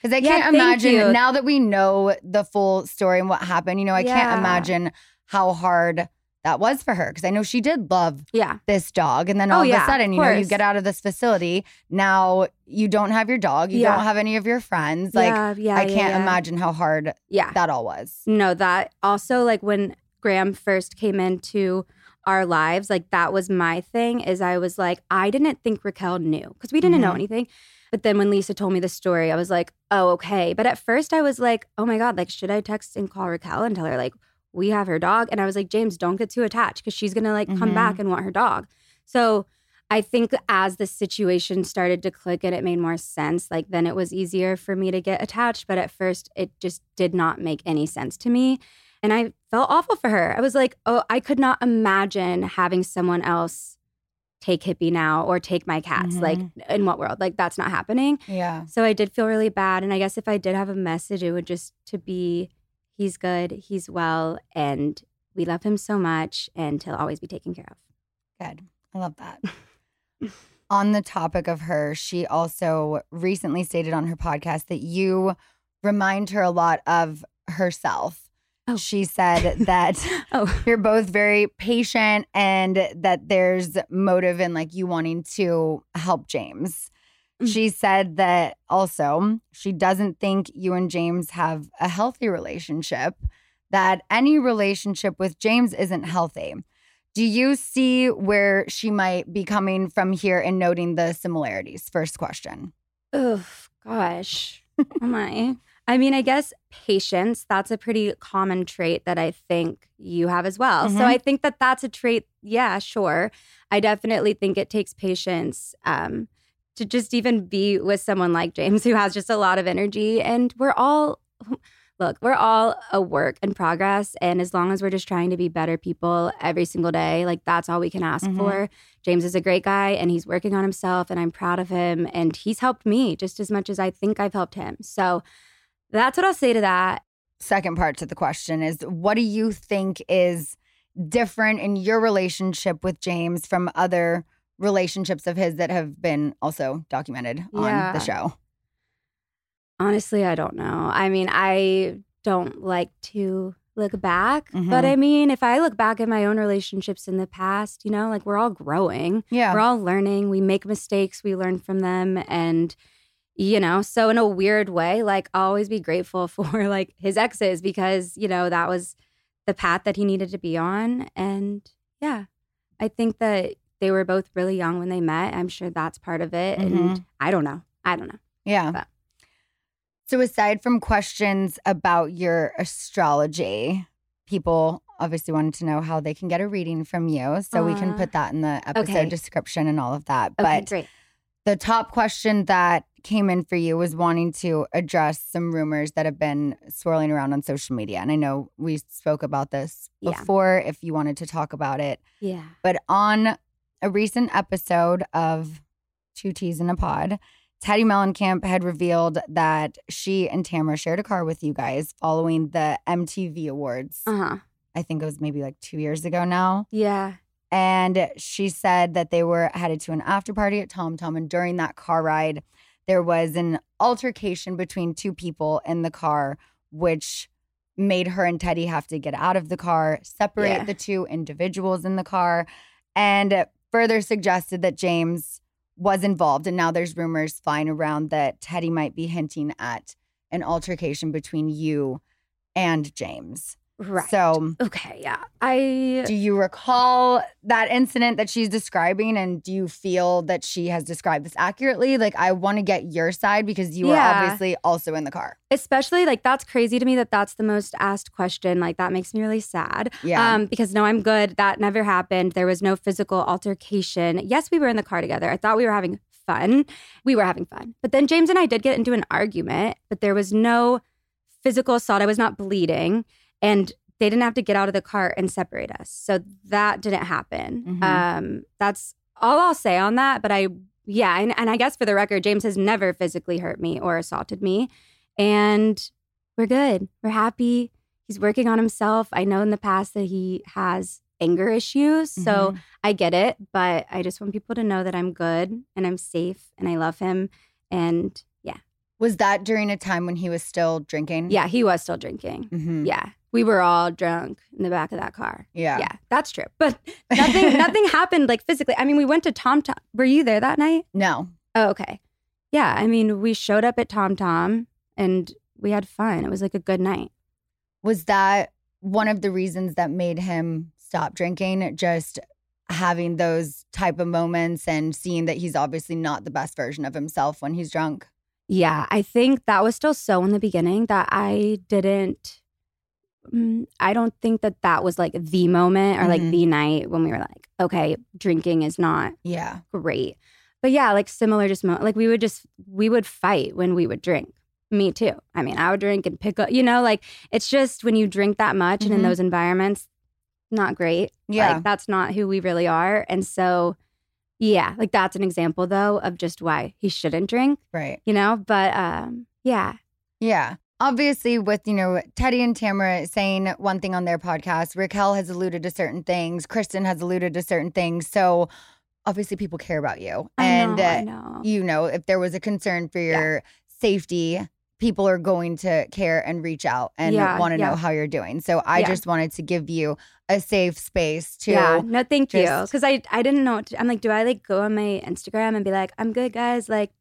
Because I can't imagine, now that we know the full story and what happened, you know, I can't imagine how hard that was for her. Because I know she did love this dog. And then all of a sudden, you know, you get out of this facility. Now you don't have your dog. You don't have any of your friends. Like, I can't imagine how hard that all was. No, that also, like, when Graham first came into our lives, like, that was my thing, is I was like, I didn't think Raquel knew because we didn't know anything. But then when Lisa told me the story, I was like, oh, okay. But at first I was like, oh my God, like, should I text and call Raquel and tell her, like, we have her dog? And I was like, James, don't get too attached because she's going to, like, come back and want her dog. So I think as the situation started to click and it made more sense, like, then it was easier for me to get attached. But at first it just did not make any sense to me. And I felt awful for her. I was like, oh, I could not imagine having someone else take Hippie now or take my cats. Like, in what world? Like, that's not happening. Yeah. So I did feel really bad. And I guess if I did have a message, it would just to be, he's good, he's well, and we love him so much, and he'll always be taken care of. Good. I love that. On the topic of her, she also recently stated on her podcast that you remind her a lot of herself. Oh. She said that you're both very patient and that there's motive in, like, you wanting to help James. She said that also she doesn't think you and James have a healthy relationship, that any relationship with James isn't healthy. Do you see where she might be coming from here and noting the similarities? First question. Oh, gosh. Oh, my. I mean, I guess patience, that's a pretty common trait that I think you have as well. So I think that that's a trait, yeah, sure. I definitely think it takes patience to just even be with someone like James who has just a lot of energy. And we're all a work in progress. And as long as we're just trying to be better people every single day, like, that's all we can ask for. James is a great guy and he's working on himself and I'm proud of him. And he's helped me just as much as I think I've helped him. So that's what I'll say to that. Second part to the question is, what do you think is different in your relationship with James from other relationships of his that have been also documented on the show? Honestly, I don't know. I mean, I don't like to look back. But I mean, if I look back at my own relationships in the past, you know, like, we're all growing. Yeah. We're all learning. We make mistakes. We learn from them. And, you know, so in a weird way, like, I'll always be grateful for, like, his exes because, you know, that was the path that he needed to be on. And yeah, I think that they were both really young when they met. I'm sure that's part of it. And I don't know. Yeah. But. So aside from questions about your astrology, people obviously wanted to know how they can get a reading from you. So we can put that in the episode description and all of that. But great. The top question that came in for you was wanting to address some rumors that have been swirling around on social media. And I know we spoke about this before, if you wanted to talk about it. Yeah. But on a recent episode of Two Teas in a Pod, Teddi Mellencamp had revealed that she and Tamara shared a car with you guys following the MTV Awards. I think it was maybe like 2 years ago now. Yeah. And she said that they were headed to an after party at Tom Tom. And during that car ride, there was an altercation between two people in the car, which made her and Teddi have to get out of the car, separate the two individuals in the car, and further suggested that James was involved. And now there's rumors flying around that Teddi might be hinting at an altercation between you and James. Right. So, okay, yeah. Do you recall that incident that she's describing, and do you feel that she has described this accurately? Like, I want to get your side because you were obviously also in the car. Especially, like, that's crazy to me that that's the most asked question. Like, that makes me really sad. Yeah. Because no, I'm good. That never happened. There was no physical altercation. Yes, we were in the car together. I thought we were having fun. We were having fun. But then James and I did get into an argument, but there was no physical assault. I was not bleeding. And they didn't have to get out of the car and separate us. So that didn't happen. That's all I'll say on that. But and I guess for the record, James has never physically hurt me or assaulted me. And we're good. We're happy. He's working on himself. I know in the past that he has anger issues. So I get it. But I just want people to know that I'm good and I'm safe and I love him. And Was that during a time when he was still drinking? Yeah, he was still drinking. Mm-hmm. Yeah. We were all drunk in the back of that car. Yeah. Yeah, that's true. But nothing happened like physically. I mean, we went to Tom Tom. Were you there that night? No. Oh, okay. Yeah, I mean, we showed up at Tom Tom and we had fun. It was like a good night. Was that one of the reasons that made him stop drinking? Just having those type of moments and seeing that he's obviously not the best version of himself when he's drunk? Yeah, I think that was still so in the beginning that I don't think that was like the moment or like the night when we were like, okay, drinking is not great. But yeah, like similar just like we would fight when we would drink. Me too. I mean, I would drink and pick up, like it's just when you drink that much and in those environments, not great. Yeah. Like that's not who we really are. And so, yeah, like that's an example though of just why he shouldn't drink. Right. But yeah. Yeah. Obviously, with, Teddy and Tamara saying one thing on their podcast, Raquel has alluded to certain things, Kristen has alluded to certain things. So obviously people care about you. I know. If there was a concern for your safety, people are going to care and reach out and want to know how you're doing. So I just wanted to give you a safe space to. Yeah, no, thank you. Because I didn't know. I'm like, do I like go on my Instagram and be like, I'm good, guys? Like,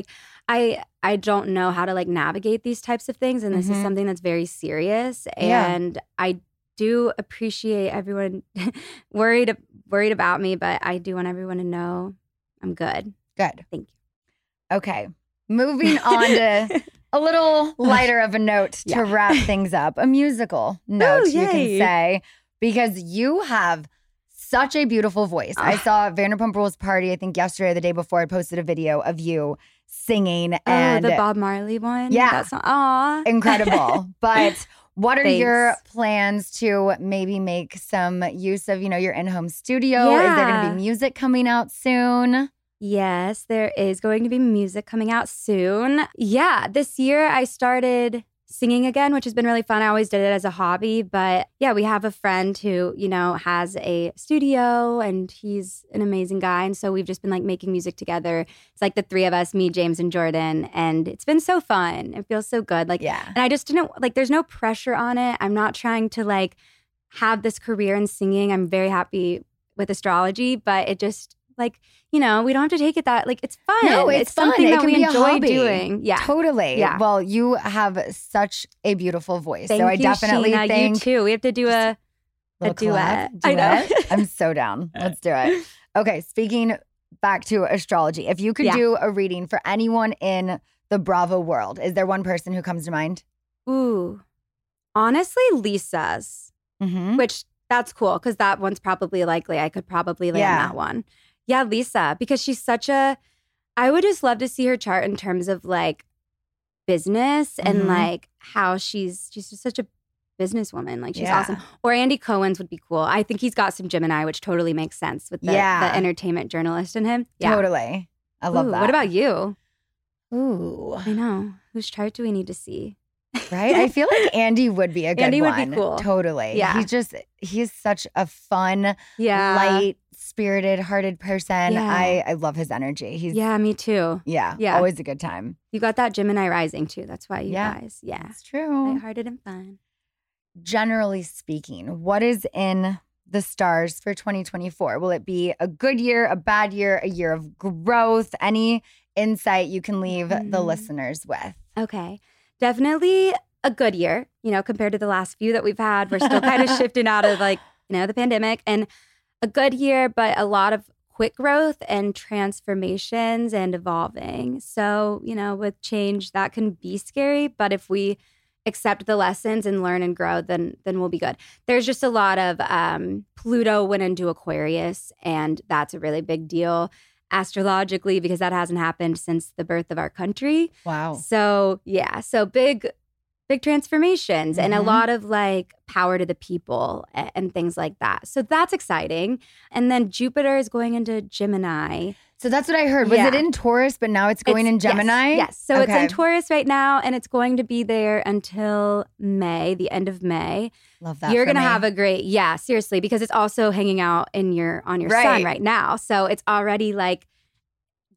I don't know how to like navigate these types of things. And this is something that's very serious. And I do appreciate everyone worried about me, but I do want everyone to know I'm good. Good. Thank you. Okay. Moving on to a little lighter of a note to wrap things up. A musical note, you can say, because you have such a beautiful voice. I saw Vanderpump Rules Party, I think yesterday or the day before, I posted a video of you singing. And the Bob Marley one? Yeah. That song. Aw. Incredible. But what are your plans to maybe make some use of, your in-home studio? Yeah. Is there going to be music coming out soon? Yes, there is going to be music coming out soon. Yeah, this year I started singing again, which has been really fun. I always did it as a hobby, but yeah, we have a friend who, has a studio and he's an amazing guy. And so we've just been like making music together. It's like the three of us, me, James, and Jordan. And it's been so fun. It feels so good. And I just didn't, there's no pressure on it. I'm not trying to have this career in singing. I'm very happy with astrology, but it just we don't have to take it that it's fun. No, it's fun. Something that we enjoy hobby. doing. Yeah, totally. Yeah. Well, you have such a beautiful voice. Thank so you, I definitely Sheena, think you too. We have to do a duet. I know. I'm so down. Let's do it. Okay, speaking back to astrology, if you could do a reading for anyone in the Bravo world, is there one person who comes to mind? Ooh, honestly, Lisa's. Which that's cool because that one's probably likely. I could probably land that one. Yeah, Lisa, because she's I would just love to see her chart in terms of business and how she's just such a businesswoman. She's awesome. Or Andy Cohen's would be cool. I think he's got some Gemini, which totally makes sense with the entertainment journalist in him. Yeah. Totally. I love that. What about you? Ooh. I know. Whose chart do we need to see? Right? I feel like Andy would be a good one. Andy would be cool. Totally. Yeah. He's such a fun, light-spirited, hearted person. Yeah. I love his energy. Me too. Yeah. Always a good time. You got that Gemini rising too. That's why you guys. Yeah. It's true. Lighthearted and fun. Generally speaking, what is in the stars for 2024? Will it be a good year, a bad year, a year of growth? Any insight you can leave the listeners with? Okay. Definitely a good year, compared to the last few that we've had. We're still kind of shifting out of the pandemic, and a good year, but a lot of quick growth and transformations and evolving. So, with change that can be scary, but if we accept the lessons and learn and grow, then we'll be good. There's just a lot of Pluto went into Aquarius, and that's a really big deal astrologically because that hasn't happened since the birth of our country. Wow. So big transformations and a lot of power to the people and things like that. So that's exciting. And then Jupiter is going into Gemini. So that's what I heard. Was it in Taurus, but now it's going in Gemini? Yes. So it's in Taurus right now, and it's going to be there until May, the end of May. Love that. You're going to have a great, seriously, because it's also hanging out on your sun right now. So it's already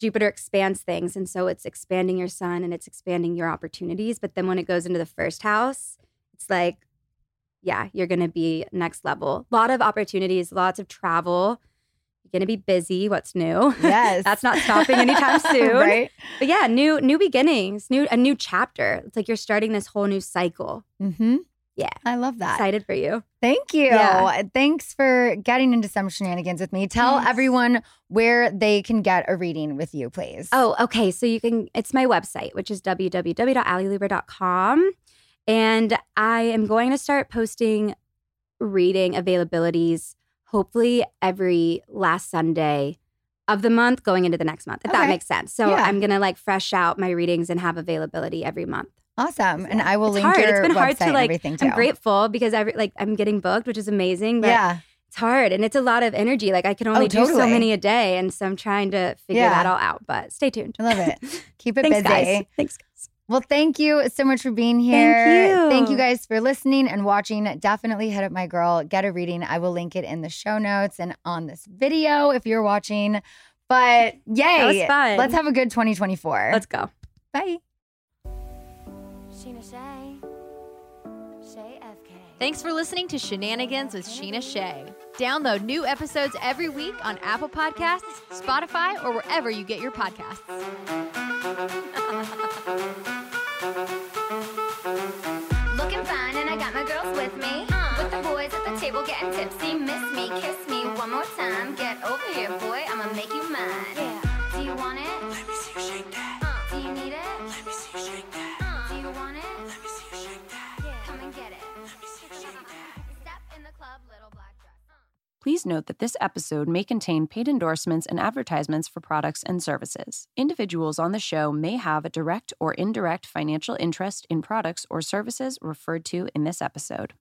Jupiter expands things. And so it's expanding your sun and it's expanding your opportunities. But then when it goes into the first house, it's like, yeah, you're going to be next level. A lot of opportunities, lots of travel. You're going to be busy. What's new? Yes. That's not stopping anytime soon. Right? But yeah, new beginnings, a new chapter. It's like you're starting this whole new cycle. Mm-hmm. Yeah. I love that. Excited for you. Thank you. Yeah. Thanks for getting into some shenanigans with me. Tell everyone where they can get a reading with you, please. Oh, okay. So it's my website, which is www.allieluber.com. And I am going to start posting reading availabilities, hopefully every last Sunday of the month going into the next month, if that makes sense. So I'm going to like fresh out my readings and have availability every month. Awesome. And I will It's link hard. your It's been hard website to and like, everything too. I'm grateful because I'm getting booked, which is amazing. But it's hard and it's a lot of energy. Like I can only do so many a day. And so I'm trying to figure that all out, but stay tuned. I love it. Keep it Thanks, busy. guys. Thanks, guys. Well, thank you so much for being here. Thank you. Thank you guys for listening and watching. Definitely hit up my girl, get a reading. I will link it in the show notes and on this video if you're watching. But yay. That was fun. Let's have a good 2024. Let's go. Bye. Sheena Shea. Shea FK. Thanks for listening to Shenanigans with Sheena Shea. Download new episodes every week on Apple Podcasts, Spotify, or wherever you get your podcasts. Looking fine and I got my girls with me. With the boys at the table getting tipsy. Miss me, kiss me one more time. Get over here, boy, I'ma make you mine. Yeah. Do you want it? Let me see you shake that. Do you need it? Let me see you shake that. Do you want it? Let me see you shake that. Yeah. Come and get it. Let me see you shake that. Step in the club, little black dress. Please note that this episode may contain paid endorsements and advertisements for products and services. Individuals on the show may have a direct or indirect financial interest in products or services referred to in this episode.